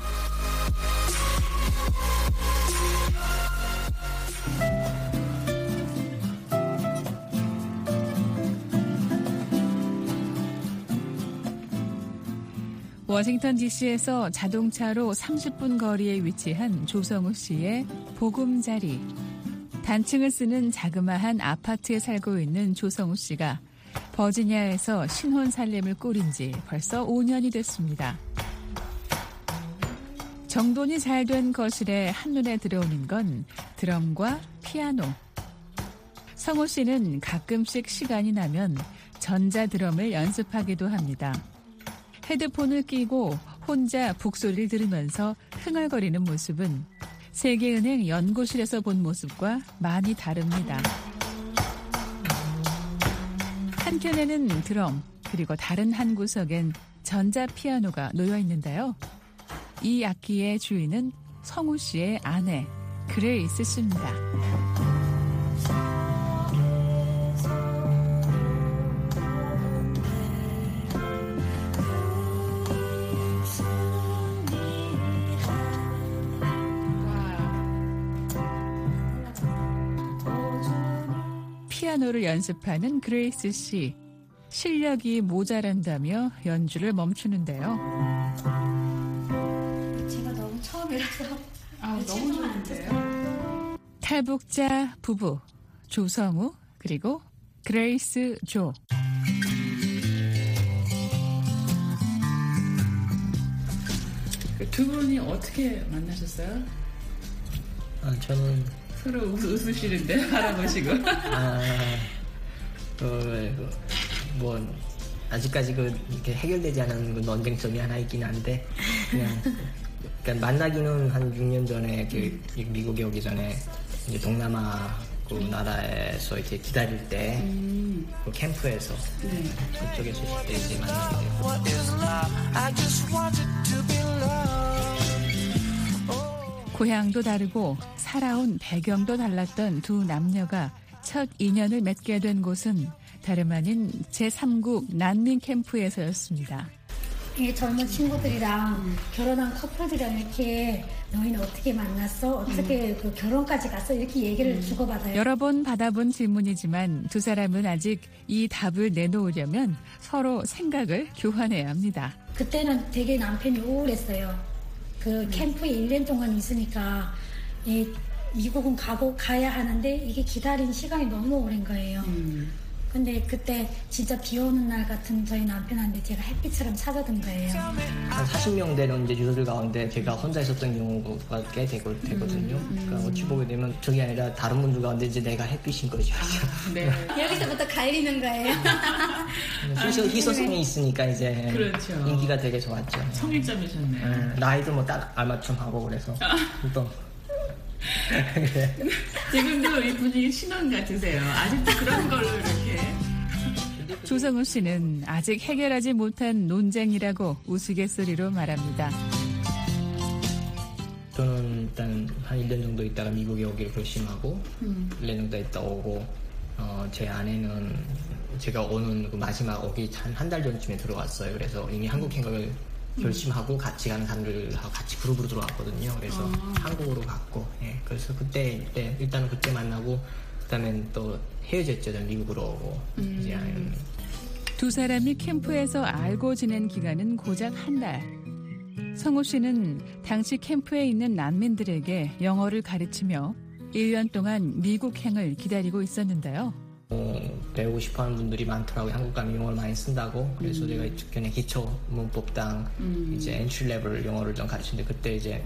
워싱턴 DC에서 자동차로 30분 거리에 위치한 조성우 씨의 보금자리. 단층을 쓰는 자그마한 아파트에 살고 있는 조성우 씨가 버지니아에서 신혼 살림을 꾸린 지 벌써 5년이 됐습니다. 정돈이 잘 된 거실에 한눈에 들어오는 건 드럼과 피아노. 성우 씨는 가끔씩 시간이 나면 전자드럼을 연습하기도 합니다. 헤드폰을 끼고 혼자 북소리를 들으면서 흥얼거리는 모습은 세계은행 연구실에서 본 모습과 많이 다릅니다. 한켠에는 드럼, 그리고 다른 한 구석엔 전자피아노가 놓여 있는데요. 이 악기의 주인은 성우 씨의 아내 그레이스 씨입니다. 피아노를 연습하는 그레이스 씨. 실력이 모자란다며 연주를 멈추는데요. 제가 너무 처음이라서 너무 좋은데요. 탈북자 부부 조성우 그리고 그레이스 조. 두 분이 어떻게 만나셨어요? 저는 서로 웃으시는데 할아버시고. 뭐 아직까지 이렇게 해결되지 않은 논쟁점이 하나 있긴 한데 그러니까 만나기는 한 6년 전에 미국에 오기 전에 이제 동남아 그 나라에서 이제 기다릴 때 그 캠프에서 그쪽에서 있을 때 이제 만나게 됐고. 고향도 다르고 살아온 배경도 달랐던 두 남녀가 첫 인연을 맺게 된 곳은 다름 아닌 제3국 난민 캠프에서였습니다. 젊은 친구들이랑 결혼한 커플들이랑 이렇게 너희는 어떻게 만났어? 어떻게 그 결혼까지 갔어? 이렇게 얘기를 주고받아요. 여러 번 받아본 질문이지만 두 사람은 아직 이 답을 내놓으려면 서로 생각을 교환해야 합니다. 그때는 되게 남편이 우울했어요. 그 캠프에 1년 동안 있으니까 미국은 가야 하는데 이게 기다린 시간이 너무 오랜 거예요. 근데 그때 진짜 비 오는 날 같은 저희 남편한테 제가 햇빛처럼 찾아든 거예요. 한 40명 되는 이제 유저들 가운데 제가 혼자 있었던 경우가 꽤 되거든요. 그러니까 어찌 보게 되면 저게 아니라 다른 분들 가운데 이제 내가 햇빛인 거죠. 네. 여기서부터 갈리는 거예요. 희소성이 있으니까 이제 그렇죠. 인기가 되게 좋았죠. 청일점이셨네요. 나이도 뭐 딱 알맞춤 하고 그래서 또 지금도 이 분위기 신혼 같으세요. 아직도 그런 걸로 이렇게. 조성우 씨는 아직 해결하지 못한 논쟁이라고 우스갯소리로 말합니다. 저는 일단 한 1년 정도 있다가 미국에 오기를 결심하고 1년 정도 있다 오고 제 아내는 제가 오는 그 마지막 오기 한 달 전쯤에 들어왔어요. 그래서 이미 한국 생각을 결심하고 같이 가는 사람들하고 같이 그룹으로 들어왔거든요. 그래서 한국으로 갔고, 그래서 그때 일단은 그때 만나고 그다음엔 또 헤어졌죠. 미국으로 오고. 이제 두 사람이 캠프에서 알고 지낸 기간은 고작 한 달. 성우 씨는 당시 캠프에 있는 난민들에게 영어를 가르치며 1년 동안 미국행을 기다리고 있었는데요. 배우고 싶어하는 분들이 많더라고요. 한국 가면 영어를 많이 쓴다고. 그래서 제가 그냥 기초 문법당 이제 엔트리 레벨 영어를 좀 가르치는데 그때 이제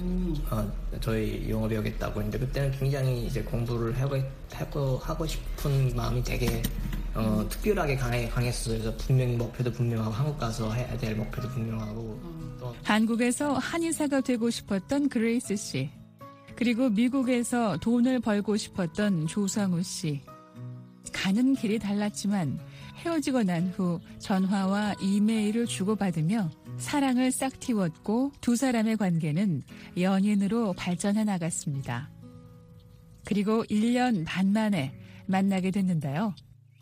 저희 영어 배우겠다고 했는데 그때는 굉장히 이제 공부를 하고 싶은 마음이 되게 특별하게 강했어요. 그래서 분명히 목표도 분명하고 한국 가서 해야 될 목표도 분명하고 또 한국에서 한의사가 되고 싶었던 그레이스 씨. 그리고 미국에서 돈을 벌고 싶었던 조성우 씨. 가는 길이 달랐지만 헤어지고 난 후 전화와 이메일을 주고받으며 사랑을 싹 틔웠고 두 사람의 관계는 연인으로 발전해 나갔습니다. 그리고 1년 반 만에 만나게 됐는데요.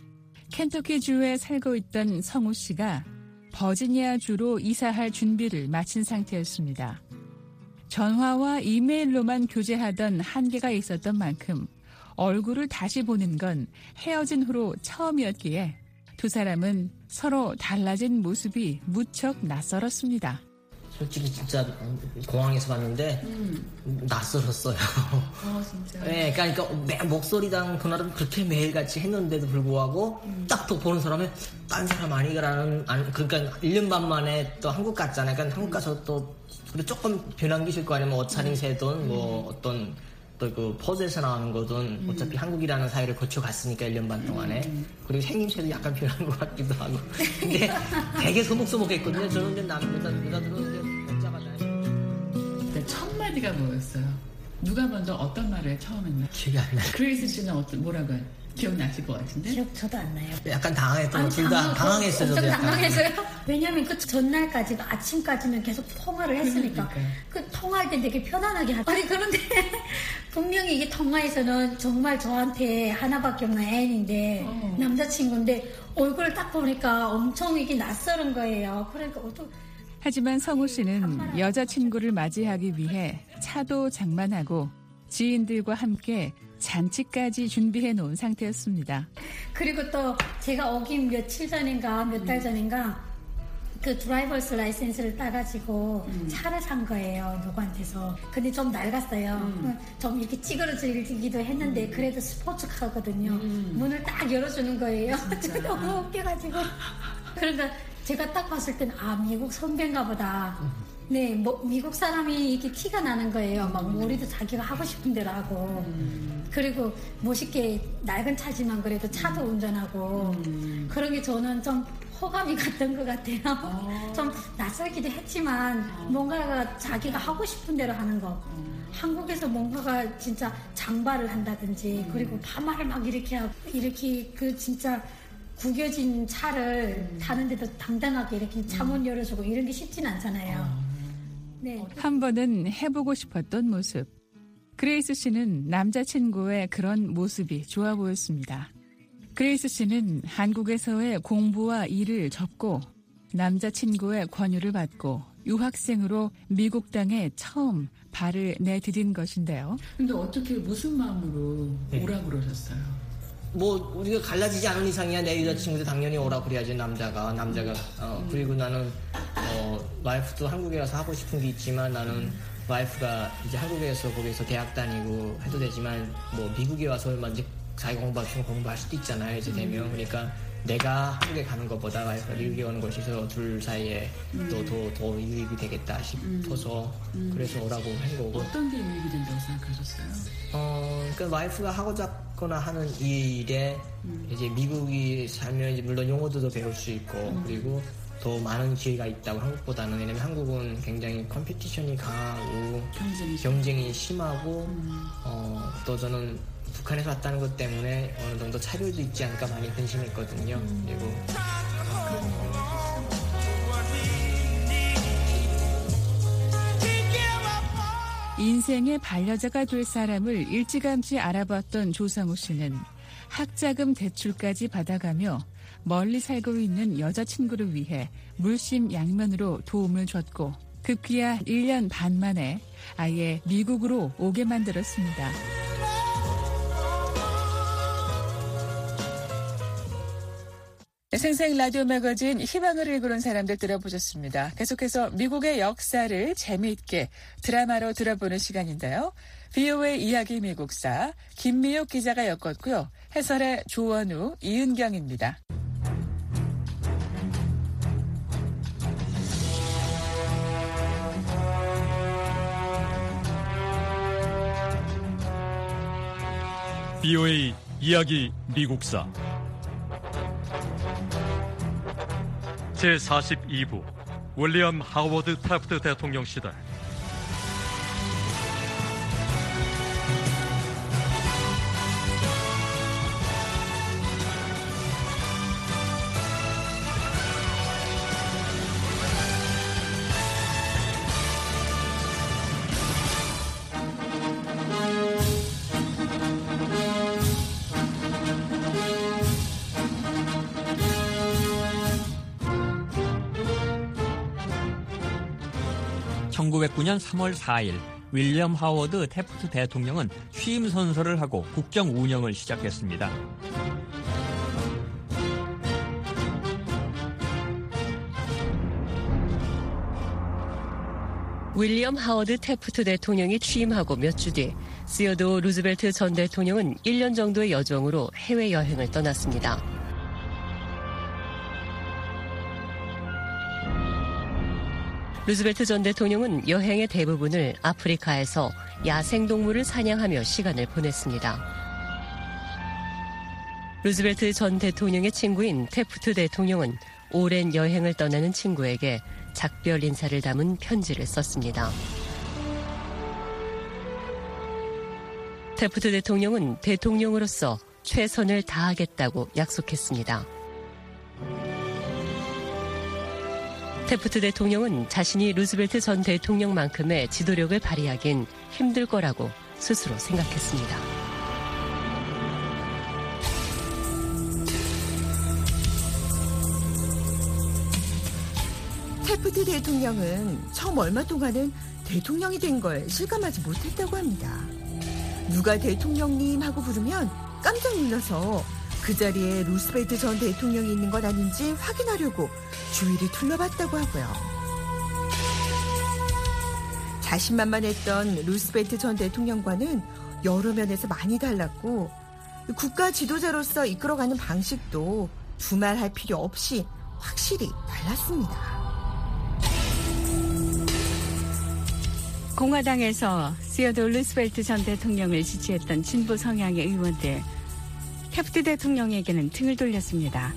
켄터키주에 살고 있던 성우 씨가 버지니아주로 이사할 준비를 마친 상태였습니다. 전화와 이메일로만 교제하던 한계가 있었던 만큼 얼굴을 다시 보는 건 헤어진 후로 처음이었기에 두 사람은 서로 달라진 모습이 무척 낯설었습니다. 솔직히 진짜 공항에서 봤는데 낯설었어요. 진짜. 네, 그러니까 목소리랑 그날은 그렇게 매일같이 했는데도 불구하고 딱 또 보는 사람이 딴 사람 아니라는 그러니까 1년 반 만에 또 한국 갔잖아요. 그러니까 한국 가서 또 조금 변한 게 있을 거 아니면 옷차림새든 뭐 어떤 또 그 포즈에서 나오는 거든 어차피 한국이라는 사회를 거쳐갔으니까 1년 반 동안에 그리고 생김새도 약간 변한 것 같기도 하고 근데 되게 소목소목했거든요. 저는 근데 여자들은 혼자가 첫 마디가 뭐였어요? 누가 먼저 어떤 말을 처음 했나? 기억이 안 나요. 그레이스 씨는 뭐라고 기억나실 것 같은데? 기억 저도 안 나요. 약간 당황했던 둘 다 당황했어요. 엄청 약간. 당황했어요. 왜냐면 그 전날까지도 아침까지는 계속 통화를 했으니까 그 통화할 때 되게 편안하게 아니 그런데 분명히 이게 통화에서는 정말 저한테 하나밖에 없는 애인인데 남자친구인데 얼굴을 딱 보니까 엄청 이게 낯설은 거예요. 그러니까 하지만 성우 씨는 여자친구를 맞이하기 위해 차도 장만하고 지인들과 함께 잔치까지 준비해 놓은 상태였습니다. 그리고 또 제가 오기 며칠 전인가 몇 달 전인가 그 드라이버스 라이센스를 따가지고 차를 산 거예요, 누구한테서. 근데 좀 낡았어요. 좀 이렇게 찌그러지기도 했는데 그래도 스포츠카거든요. 문을 딱 열어주는 거예요. 너무 웃겨가지고. 그러니까 제가 딱 봤을 때는 미국 선배인가 보다. 네, 뭐 미국 사람이 이렇게 티가 나는 거예요. 막 머리도 자기가 하고 싶은 대로 하고. 그리고 멋있게 낡은 차지만 그래도 차도 운전하고. 그런 게 저는 좀 호감이 갔던 것 같아요. 좀 낯설기도 했지만 뭔가가 자기가 하고 싶은 대로 하는 거. 한국에서 뭔가가 진짜 장발을 한다든지 그리고 파마를 막 이렇게 하고 이렇게 그 진짜 구겨진 차를 타는데도 당당하게 이렇게 차문 열어주고 이런 게 쉽진 않잖아요. 네. 한 번은 해보고 싶었던 모습. 그레이스 씨는 남자친구의 그런 모습이 좋아 보였습니다. 그레이스 씨는 한국에서의 공부와 일을 접고 남자친구의 권유를 받고 유학생으로 미국 땅에 처음 발을 내디딘 것인데요. 근데 어떻게 무슨 마음으로 오라고 그러셨어요? 뭐 우리가 갈라지지 않은 이상이야 내 여자친구도 당연히 오라고 그래야지 남자가 그리고 나는 와이프도 한국에 가서 하고 싶은 게 있지만 나는 와이프가 이제 한국에서 거기서 대학 다니고 해도 되지만 뭐 미국에 와서 이제 자기가 공부할 수도 있잖아요 이제 되면. 그러니까 내가 한국에 가는 것보다 와이프가 미국에 오는 것이 둘 사이에 더 유익이 되겠다 싶어서 그래서 오라고 한 거고. 어떤 게 유익이 된다고 생각하셨어요? 그러니까 와이프가 하고자 하는 일에 이제 미국이 살면 이제 물론 영어도 배울 수 있고 그리고 더 많은 기회가 있다고 한국보다는. 왜냐면 한국은 굉장히 컴피티션이 강하고 경쟁이 심하고 또 저는 북한에서 왔다는 것 때문에 어느 정도 차별도 있지 않을까 많이 근심했거든요. 그리고 인생의 반려자가 될 사람을 일찌감치 알아봤던 조상우 씨는 학자금 대출까지 받아가며 멀리 살고 있는 여자친구를 위해 물심양면으로 도움을 줬고 급기야 1년 반 만에 아예 미국으로 오게 만들었습니다. 생생 라디오 매거진 희망을 일구는 사람들 들어보셨습니다. 계속해서 미국의 역사를 재미있게 드라마로 들어보는 시간인데요. VOA 이야기 미국사 김미옥 기자가 엮었고요. 해설의 조원우, 이은경입니다. VOA 이야기 미국사 제42부 윌리엄 하워드 태프트 대통령 시대. (1909년 3월 4일) 윌리엄 하워드 태프트 대통령은 취임 선서를 하고 국정 운영을 시작했습니다. 윌리엄 하워드 태프트 대통령이 취임하고 몇 주 뒤 시어도어 루즈벨트 전 대통령은 1년 정도의 여정으로 해외여행을 떠났습니다. 루즈벨트 전 대통령은 여행의 대부분을 아프리카에서 야생동물을 사냥하며 시간을 보냈습니다. 루즈벨트 전 대통령의 친구인 태프트 대통령은 오랜 여행을 떠나는 친구에게 작별 인사를 담은 편지를 썼습니다. 태프트 대통령은 대통령으로서 최선을 다하겠다고 약속했습니다. 태프트 대통령은 자신이 루즈벨트 전 대통령만큼의 지도력을 발휘하긴 힘들 거라고 스스로 생각했습니다. 태프트 대통령은 처음 얼마 동안은 대통령이 된 걸 실감하지 못했다고 합니다. 누가 대통령님 하고 부르면 깜짝 놀라서 그 자리에 루스벨트 전 대통령이 있는 것 아닌지 확인하려고 주위를 둘러봤다고 하고요. 자신만만했던 루스벨트 전 대통령과는 여러 면에서 많이 달랐고 국가 지도자로서 이끌어가는 방식도 두말할 필요 없이 확실히 달랐습니다. 공화당에서 시어도 루스벨트 전 대통령을 지지했던 진보 성향의 의원들, 태프트 대통령에게는 등을 돌렸습니다.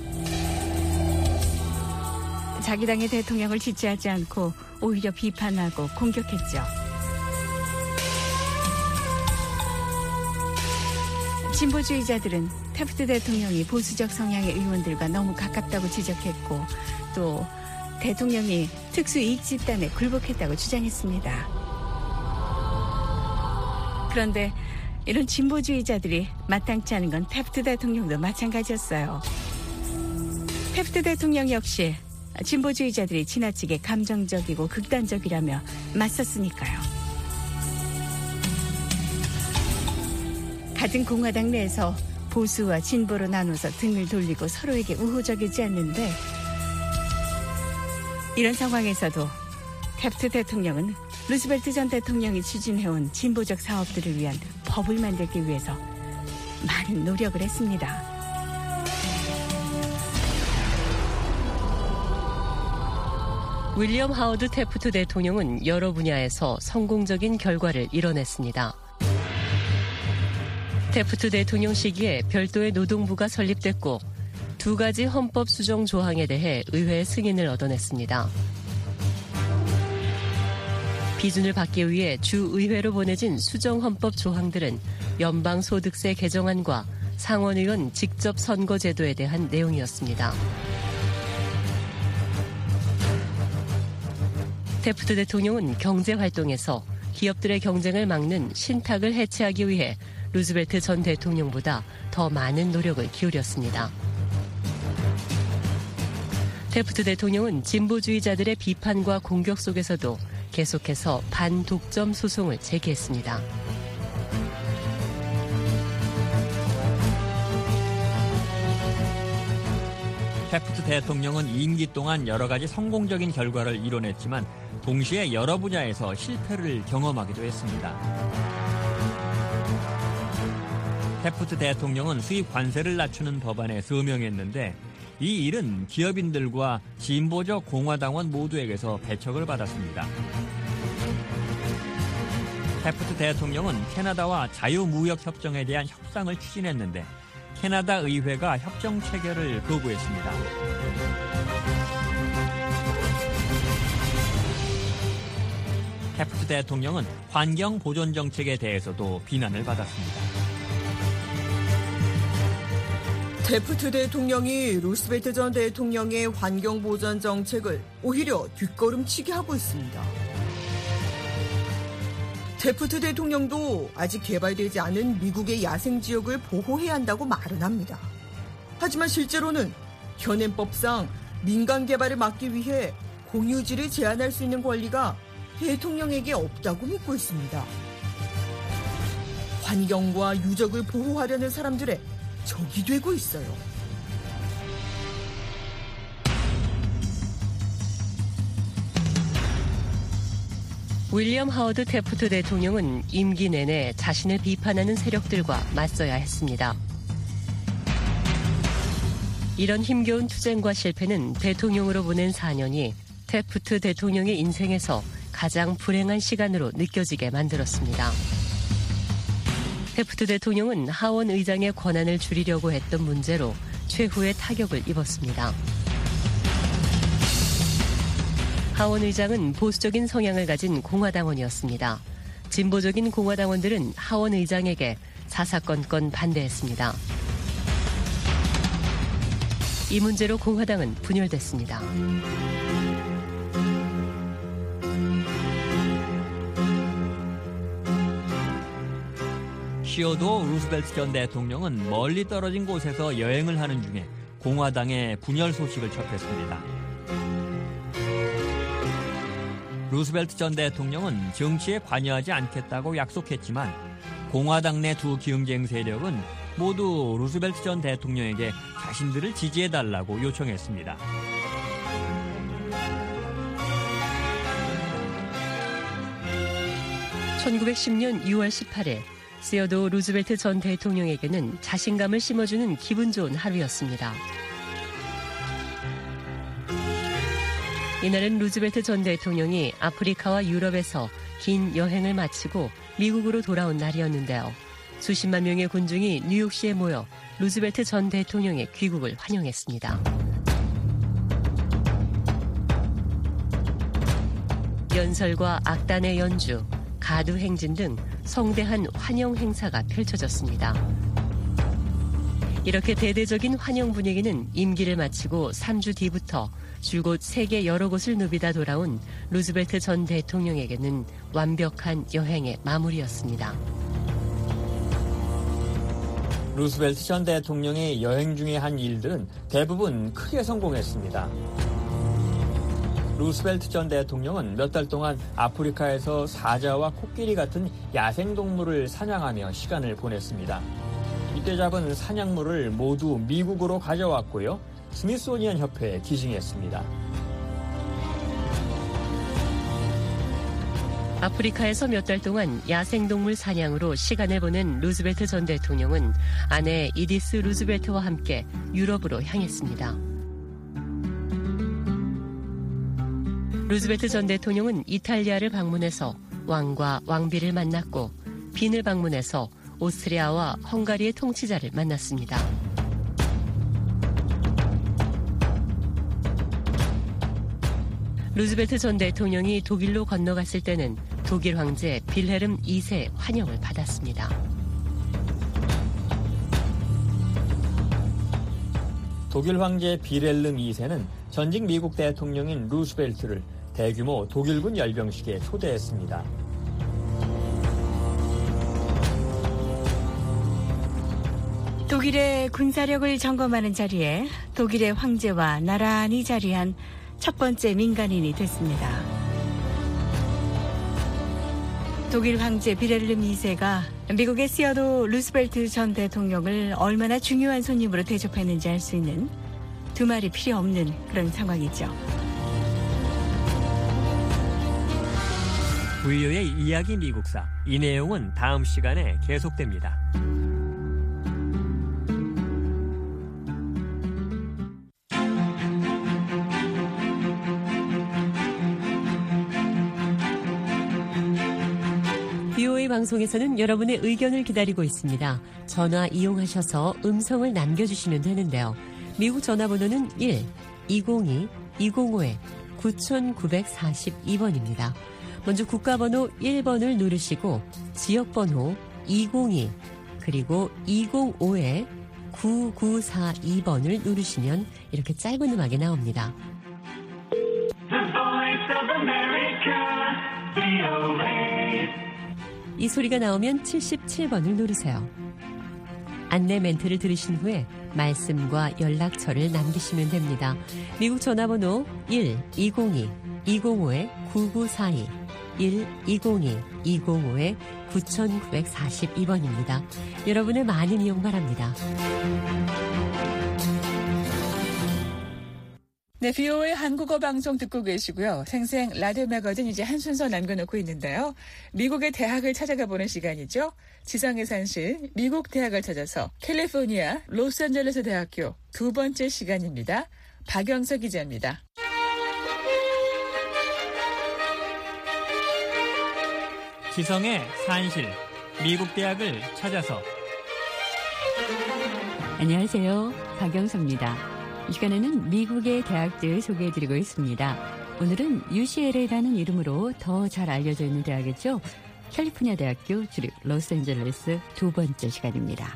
자기 당의 대통령을 지지하지 않고 오히려 비판하고 공격했죠. 진보주의자들은 태프트 대통령이 보수적 성향의 의원들과 너무 가깝다고 지적했고 또 대통령이 특수이익 집단에 굴복했다고 주장했습니다. 그런데 이런 진보주의자들이 마땅치 않은 건 태프트 대통령도 마찬가지였어요. 태프트 대통령 역시 진보주의자들이 지나치게 감정적이고 극단적이라며 맞섰으니까요. 같은 공화당 내에서 보수와 진보로 나눠서 등을 돌리고 서로에게 우호적이지 않는데 이런 상황에서도 태프트 대통령은 루스벨트 전 대통령이 추진해온 진보적 사업들을 위한 법을 만들기 위해서 많은 노력을 했습니다. 윌리엄 하워드 태프트 대통령은 여러 분야에서 성공적인 결과를 이뤄냈습니다. 태프트 대통령 시기에 별도의 노동부가 설립됐고 2가지 헌법 수정 조항에 대해 의회의 승인을 얻어냈습니다. 비준을 받기 위해 주의회로 보내진 수정 헌법 조항들은 연방소득세 개정안과 상원의원 직접 선거 제도에 대한 내용이었습니다. 태프트 대통령은 경제활동에서 기업들의 경쟁을 막는 신탁을 해체하기 위해 루즈벨트 전 대통령보다 더 많은 노력을 기울였습니다. 태프트 대통령은 진보주의자들의 비판과 공격 속에서도 계속해서 반독점 소송을 제기했습니다. 태프트 대통령은 임기 동안 여러 가지 성공적인 결과를 이뤄냈지만 동시에 여러 분야에서 실패를 경험하기도 했습니다. 태프트 대통령은 수입 관세를 낮추는 법안에 서명했는데 이 일은 기업인들과 진보적 공화당원 모두에게서 배척을 받았습니다. 태프트 대통령은 캐나다와 자유무역협정에 대한 협상을 추진했는데 캐나다 의회가 협정 체결을 거부했습니다. 태프트 대통령은 환경 보존 정책에 대해서도 비난을 받았습니다. 태프트 대통령이 루스벨트 전 대통령의 환경보전 정책을 오히려 뒷걸음치게 하고 있습니다. 태프트 대통령도 아직 개발되지 않은 미국의 야생지역을 보호해야 한다고 말은 합니다. 하지만 실제로는 현행법상 민간 개발을 막기 위해 공유지를 제한할 수 있는 권리가 대통령에게 없다고 믿고 있습니다. 환경과 유적을 보호하려는 사람들의 적이 되고 있어요. 윌리엄 하워드 태프트 대통령은 임기 내내 자신을 비판하는 세력들과 맞서야 했습니다. 이런 힘겨운 투쟁과 실패는 대통령으로 보낸 4년이 태프트 대통령의 인생에서 가장 불행한 시간으로 느껴지게 만들었습니다. 태프트 대통령은 하원 의장의 권한을 줄이려고 했던 문제로 최후의 타격을 입었습니다. 하원 의장은 보수적인 성향을 가진 공화당원이었습니다. 진보적인 공화당원들은 하원 의장에게 사사건건 반대했습니다. 이 문제로 공화당은 분열됐습니다. 시어도 루스벨트 전 대통령은 멀리 떨어진 곳에서 여행을 하는 중에 공화당의 분열 소식을 접했습니다. 루스벨트 전 대통령은 정치에 관여하지 않겠다고 약속했지만 공화당 내 두 기응쟁 세력은 모두 루스벨트 전 대통령에게 자신들을 지지해달라고 요청했습니다. (1910년 6월 18일) 시어도 루즈벨트 전 대통령에게는 자신감을 심어주는 기분 좋은 하루였습니다. 이날은 루즈벨트 전 대통령이 아프리카와 유럽에서 긴 여행을 마치고 미국으로 돌아온 날이었는데요. 수십만 명의 군중이 뉴욕시에 모여 루즈벨트 전 대통령의 귀국을 환영했습니다. 연설과 악단의 연주, 가두 행진 등 성대한 환영 행사가 펼쳐졌습니다. 이렇게 대대적인 환영 분위기는 임기를 마치고 3주 뒤부터 줄곧 세계 여러 곳을 누비다 돌아온 루즈벨트 전 대통령에게는 완벽한 여행의 마무리였습니다. 루스벨트 전 대통령의 여행 중에 한 일들은 대부분 크게 성공했습니다. 루스벨트 전 대통령은 몇 달 동안 아프리카에서 사자와 코끼리 같은 야생동물을 사냥하며 시간을 보냈습니다. 이때 잡은 사냥물을 모두 미국으로 가져왔고요. 스미소니언 협회에 기증했습니다. 아프리카에서 몇 달 동안 야생동물 사냥으로 시간을 보낸 루즈벨트 전 대통령은 아내 이디스 루즈벨트와 함께 유럽으로 향했습니다. 루즈벨트 전 대통령은 이탈리아를 방문해서 왕과 왕비를 만났고 빈을 방문해서 오스트리아와 헝가리의 통치자를 만났습니다. 루즈벨트 전 대통령이 독일로 건너갔을 때는 독일 황제 빌헤름 2세의 환영을 받았습니다. 독일 황제 빌헬름 2세는 전직 미국 대통령인 루스벨트를 대규모 독일군 열병식에 초대했습니다. 독일의 군사력을 점검하는 자리에 독일의 황제와 나란히 자리한 첫 번째 민간인이 됐습니다. 독일 황제 빌헬름 2세가 미국의 시어도 루스벨트 전 대통령을 얼마나 중요한 손님으로 대접했는지 알 수 있는 두 말이 필요 없는 그런 상황이죠. VOA의 이야기 미국사. 이 내용은 다음 시간에 계속됩니다. VOA 방송에서는 여러분의 의견을 기다리고 있습니다. 전화 이용하셔서 음성을 남겨주시면 되는데요. 미국 전화번호는 1-202-205-9942번입니다. 먼저 국가번호 1번을 누르시고 지역번호 202 그리고 205-9942번을 누르시면 이렇게 짧은 음악이 나옵니다. 이 소리가 나오면 77번을 누르세요. 안내 멘트를 들으신 후에 말씀과 연락처를 남기시면 됩니다. 미국 전화번호 1-202-205-9942 1-202-205-9942번입니다. 여러분의 많은 이용 바랍니다. 네, VOA 한국어 방송 듣고 계시고요. 생생 라디오 매거진 이제 한 순서 남겨놓고 있는데요. 미국의 대학을 찾아가 보는 시간이죠. 지성의 산실, 미국 대학을 찾아서 캘리포니아 로스앤젤레스 대학교 두 번째 시간입니다. 박영석 기자입니다. 지성의 산실, 미국 대학을 찾아서. 안녕하세요. 박영서입니다. 이 시간에는 미국의 대학들 소개해드리고 있습니다. 오늘은 UCLA라는 이름으로 더 잘 알려져 있는 대학이죠. 캘리포니아 대학교 주립 로스앤젤레스 두 번째 시간입니다.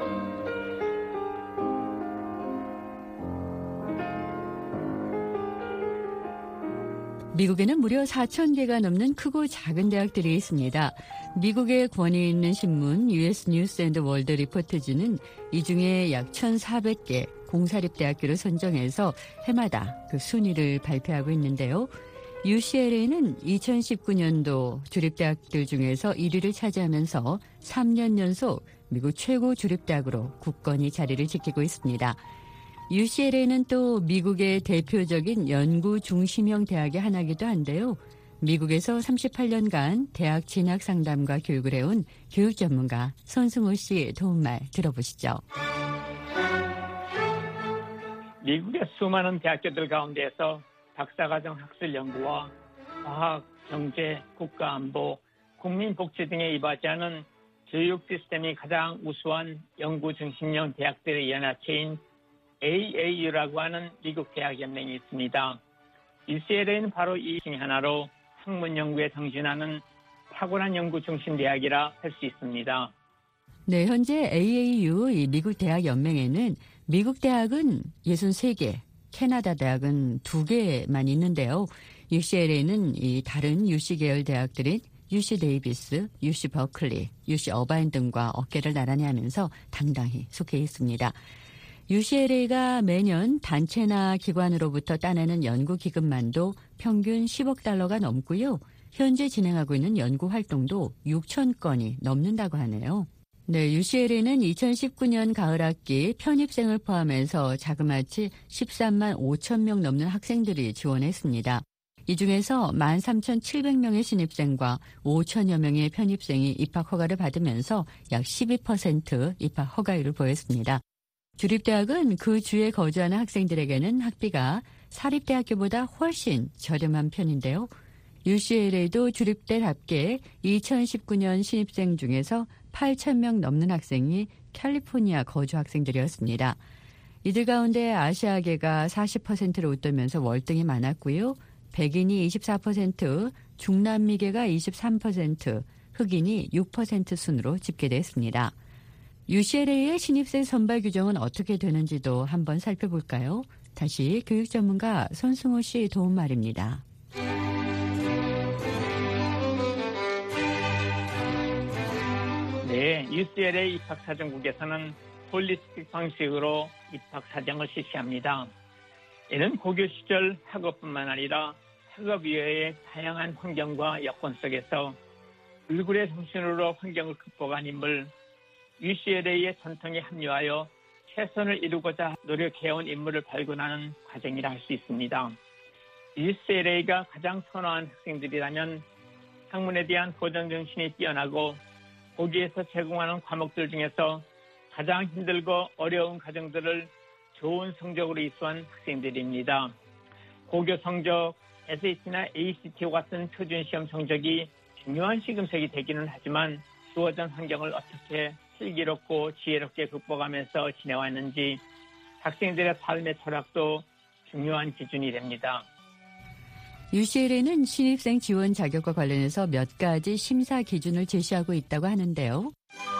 미국에는 무려 4,000개가 넘는 크고 작은 대학들이 있습니다. 미국의 권위 있는 신문 US 뉴스 앤드 월드 리포트지는 이 중에 약 1,400개 공사립대학교를 선정해서 해마다 그 순위를 발표하고 있는데요. UCLA는 2019년도 주립대학들 중에서 1위를 차지하면서 3년 연속 미국 최고 주립대학으로 굳건히 자리를 지키고 있습니다. UCLA는 또 미국의 대표적인 연구 중심형 대학의 하나이기도 한데요. 미국에서 38년간 대학 진학 상담과 교육을 해온 교육 전문가 손승호 씨 도움말 들어보시죠. 미국의 수많은 대학교들 가운데에서 박사과정 학술 연구와 과학, 경제, 국가안보, 국민복지 등에 이바지하는 교육 시스템이 가장 우수한 연구 중심형 대학들의 연합체인 AAU라고 하는 미국 대학연맹이 있습니다. UCLA는 바로 이 중에 하나로 학문 연구에 정진하는 탁월한 연구 중심 대학이라 할 수 있습니다. 네, 현재 AAU 이 미국 대학 연맹에는 미국 대학은 63개, 캐나다 대학은 2개만 있는데요. UCLA는 이 다른 UC 계열 대학들인 UC 데이비스, UC 버클리, UC 어바인 등과 어깨를 나란히 하면서 당당히 속해 있습니다. UCLA가 매년 단체나 기관으로부터 따내는 연구 기금만도 평균 10억 달러가 넘고요. 현재 진행하고 있는 연구 활동도 6천 건이 넘는다고 하네요. 네, UCLA는 2019년 가을 학기 편입생을 포함해서 자그마치 13만 5천 명 넘는 학생들이 지원했습니다. 이 중에서 13,700명의 신입생과 5천여 명의 편입생이 입학 허가를 받으면서 약 12% 입학 허가율을 보였습니다. 주립대학은 그 주에 거주하는 학생들에게는 학비가 사립대학교보다 훨씬 저렴한 편인데요. UCLA도 주립대답게 2019년 신입생 중에서 8,000명 넘는 학생이 캘리포니아 거주 학생들이었습니다. 이들 가운데 아시아계가 40%를 웃돌면서 월등히 많았고요. 백인이 24%, 중남미계가 23%, 흑인이 6% 순으로 집계됐습니다. UCLA의 신입생 선발 규정은 어떻게 되는지도 한번 살펴볼까요? 다시 교육 전문가 손승호 씨 도움 말입니다. 네, UCLA 입학사정국에서는 홀리스틱 방식으로 입학사정을 실시합니다. 이는 고교 시절 학업뿐만 아니라 학업 이외의 다양한 환경과 여건 속에서 얼굴의 정신으로 환경을 극복한 인물, UCLA의 전통에 합류하여 최선을 이루고자 노력해온 인물을 발굴하는 과정이라 할 수 있습니다. UCLA가 가장 선호한 학생들이라면 학문에 대한 도전 정신이 뛰어나고 거기에서 제공하는 과목들 중에서 가장 힘들고 어려운 과정들을 좋은 성적으로 이수한 학생들입니다. 고교 성적, SAT나 ACT와 같은 표준시험 성적이 중요한 시금석이 되기는 하지만 주어진 환경을 어떻게 슬기롭고 지혜롭게 극복하면서 지내왔는지 학생들의 삶의 철학도 중요한 기준이 됩니다. UCLA는 신입생 지원 자격과 관련해서 몇 가지 심사 기준을 제시하고 있다고 하는데요.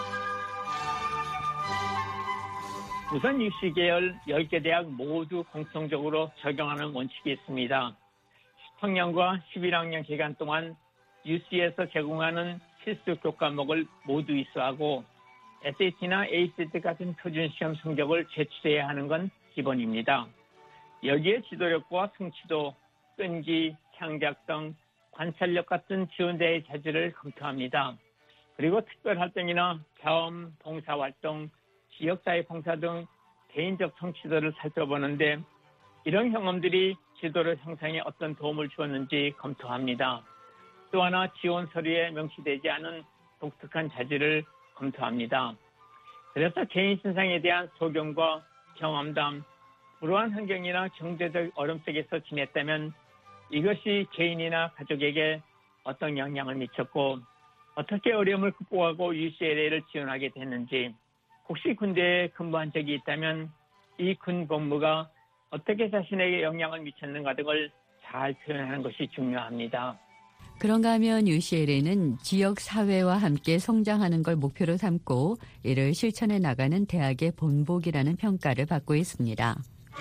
우선 UC 계열 10개 대학 모두 공통적으로 적용하는 원칙이 있습니다. 10학년과 11학년 기간 동안 UC에서 제공하는 필수 교과목을 모두 이수하고 SAT나 ACT 같은 표준시험 성적을 제출해야 하는 건 기본입니다. 여기에 지도력과 성취도, 끈기, 창작성, 관찰력 같은 지원자의 자질을 검토합니다. 그리고 특별활동이나 경험, 봉사활동, 지역사회 봉사 등 개인적 성취도를 살펴보는데 이런 경험들이 지도력 형성에 어떤 도움을 주었는지 검토합니다. 또 하나 지원 서류에 명시되지 않은 독특한 자질을 검토합니다. 그래서 개인 신상에 대한 소견과 경험담, 불우한 환경이나 경제적 어려움 속에서 지냈다면 이것이 개인이나 가족에게 어떤 영향을 미쳤고 어떻게 어려움을 극복하고 UCLA를 지원하게 됐는지, 혹시 군대에 근무한 적이 있다면 이 군 복무가 어떻게 자신에게 영향을 미쳤는가 등을 잘 표현하는 것이 중요합니다. 그런가 하면 UCLA는 지역 사회와 함께 성장하는 걸 목표로 삼고 이를 실천해 나가는 대학의 본보기라는 평가를 받고 있습니다.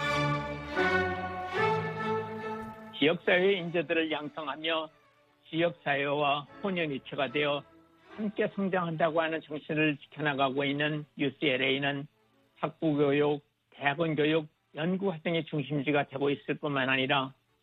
지역사회의 인재들을 양성하며 지역사회와 혼연일체가 되어 함께 성장한다고 하는 정신을 지켜나가고 있는 UCLA는 학부교육, 대학원 교육, 연구활동의 중심지가 되고 있을 뿐만 아니라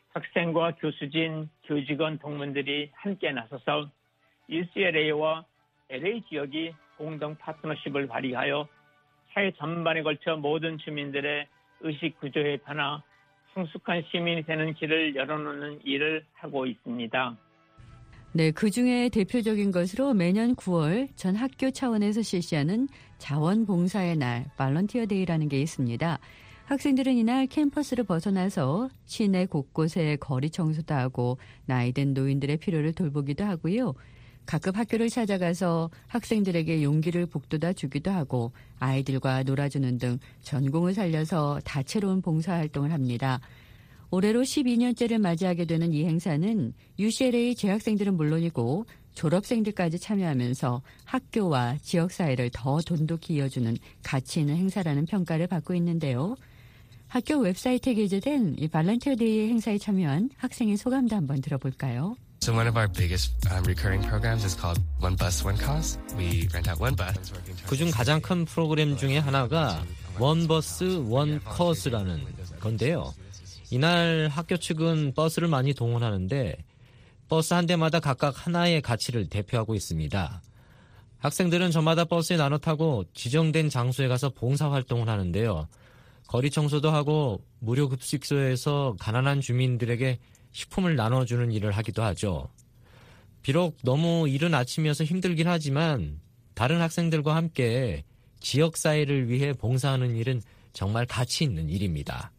학생과 교수진, 교직원, 동문들이 함께 나서서 UCLA와 LA 지역이 공동 파트너십을 발휘하여 사회 전반에 걸쳐 모든 주민들의 의식 구조의 변화, 성숙한 시민이 되는 길을 열어놓는 일을 하고 있습니다. 네, 그중에 대표적인 것으로 매년 9월 전 학교 차원에서 실시하는 자원봉사의 날, 발런티어 데이라는 게 있습니다. 학생들은 이날 캠퍼스를 벗어나서 시내 곳곳에 거리 청소도 하고 나이든 노인들의 필요를 돌보기도 하고요. 각급 학교를 찾아가서 학생들에게 용기를 북돋아 주기도 하고 아이들과 놀아주는 등 전공을 살려서 다채로운 봉사활동을 합니다. 올해로 12년째를 맞이하게 되는 이 행사는 UCLA 재학생들은 물론이고 졸업생들까지 참여하면서 학교와 지역사회를 더 돈독히 이어주는 가치 있는 행사라는 평가를 받고 있는데요. 학교 웹사이트에 게재된 이 발런티어 데이 행사에 참여한 학생의 소감도 한번 들어볼까요? So one of our biggest recurring programs is called One Bus, One Cause. We rent out one bus. 그중 가장 큰 프로그램 중에 하나가 원 버스, 원 커스라는 건데요. 이날 학교 측은 버스를 많이 동원하는데 버스 한 대마다 각각 하나의 가치를 대표하고 있습니다. 학생들은 저마다 버스에 나눠 타고 지정된 장소에 가서 봉사활동을 하는데요. 거리 청소도 하고 무료 급식소에서 가난한 주민들에게 식품을 나눠주는 일을 하기도 하죠. 비록 너무 이른 아침이어서 힘들긴 하지만 다른 학생들과 함께 지역사회를 위해 봉사하는 일은 정말 가치 있는 일입니다.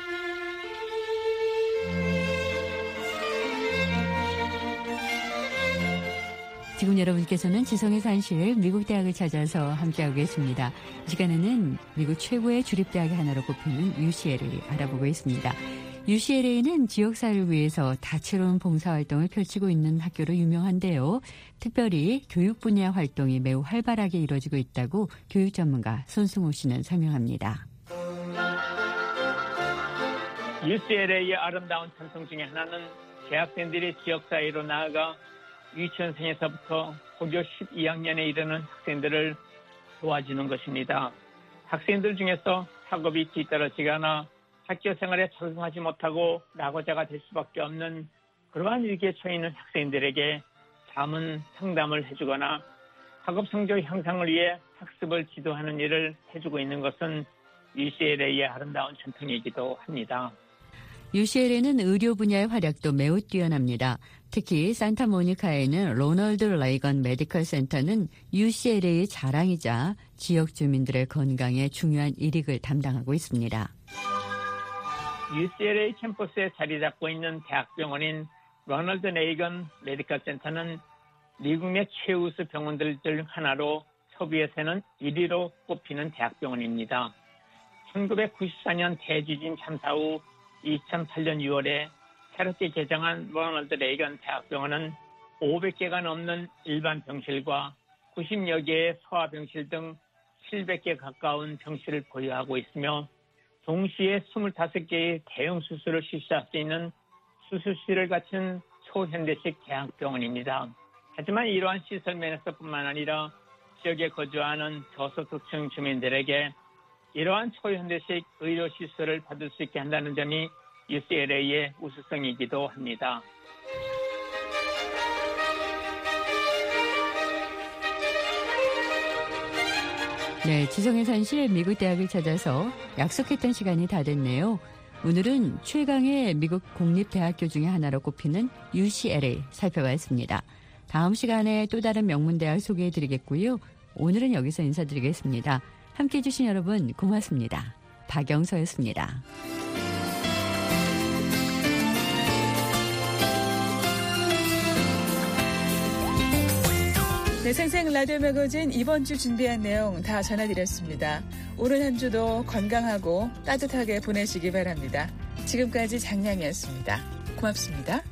지금 여러분께서는 지성의 산실 미국 대학을 찾아서 함께하고 계십니다. 이 시간에는 미국 최고의 주립대학의 하나로 꼽히는 UCLA를 알아보고 있습니다. UCLA는 지역사회를 위해서 다채로운 봉사활동을 펼치고 있는 학교로 유명한데요. 특별히 교육 분야 활동이 매우 활발하게 이루어지고 있다고 교육 전문가 손승호 씨는 설명합니다. UCLA의 아름다운 전통 중에 하나는 재학생들이 지역사회로 나아가 유치원생에서부터 고교 12학년에 이르는 학생들을 도와주는 것입니다. 학생들 중에서 학업이 뒤떨어지거나 학교 생활에 적응하지 못하고 낙오자가 될 수밖에 없는 그러한 위기에 처해 있는 학생들에게 자문 상담을 해주거나 학업 성적 향상을 위해 학습을 지도하는 일을 해주고 있는 것은 UCLA의 아름다운 전통이기도 합니다. UCLA는 의료 분야의 활약도 매우 뛰어납니다. 특히 산타모니카에 있는 로널드 레이건 메디컬 센터는 UCLA의 자랑이자 지역 주민들의 건강에 중요한 일익을 담당하고 있습니다. UCLA 캠퍼스에 자리 잡고 있는 대학병원인 로널드 레이건 메디컬 센터는 미국 내 최우수 병원들 중 하나로 소비에서는 1위로 꼽히는 대학병원입니다. 1994년 대지진 참사 후 2008년 6월에 새롭게 개장한 로널드 레이건 대학병원은 500개가 넘는 일반 병실과 90여 개의 소아병실 등 700개 가까운 병실을 보유하고 있으며 동시에 25개의 대형 수술을 실시할 수 있는 수술실을 갖춘 초현대식 대학병원입니다. 하지만 이러한 시설 면에서뿐만 아니라 지역에 거주하는 저소득층 주민들에게 이러한 초현대식 의료시설을 받을 수 있게 한다는 점이 UCLA의 우수성이기도 합니다. 네, 지성의 산실 미국 대학을 찾아서 약속했던 시간이 다 됐네요. 오늘은 최강의 미국 공립대학교 중에 하나로 꼽히는 UCLA 살펴봤습니다. 다음 시간에 또 다른 명문대학 소개해드리겠고요. 오늘은 여기서 인사드리겠습니다. 함께해 주신 여러분 고맙습니다. 박영서였습니다. 네, 생생 라디오 매거진 이번 주 준비한 내용 다 전해드렸습니다. 오늘 한 주도 건강하고 따뜻하게 보내시기 바랍니다. 지금까지 장량이었습니다. 고맙습니다.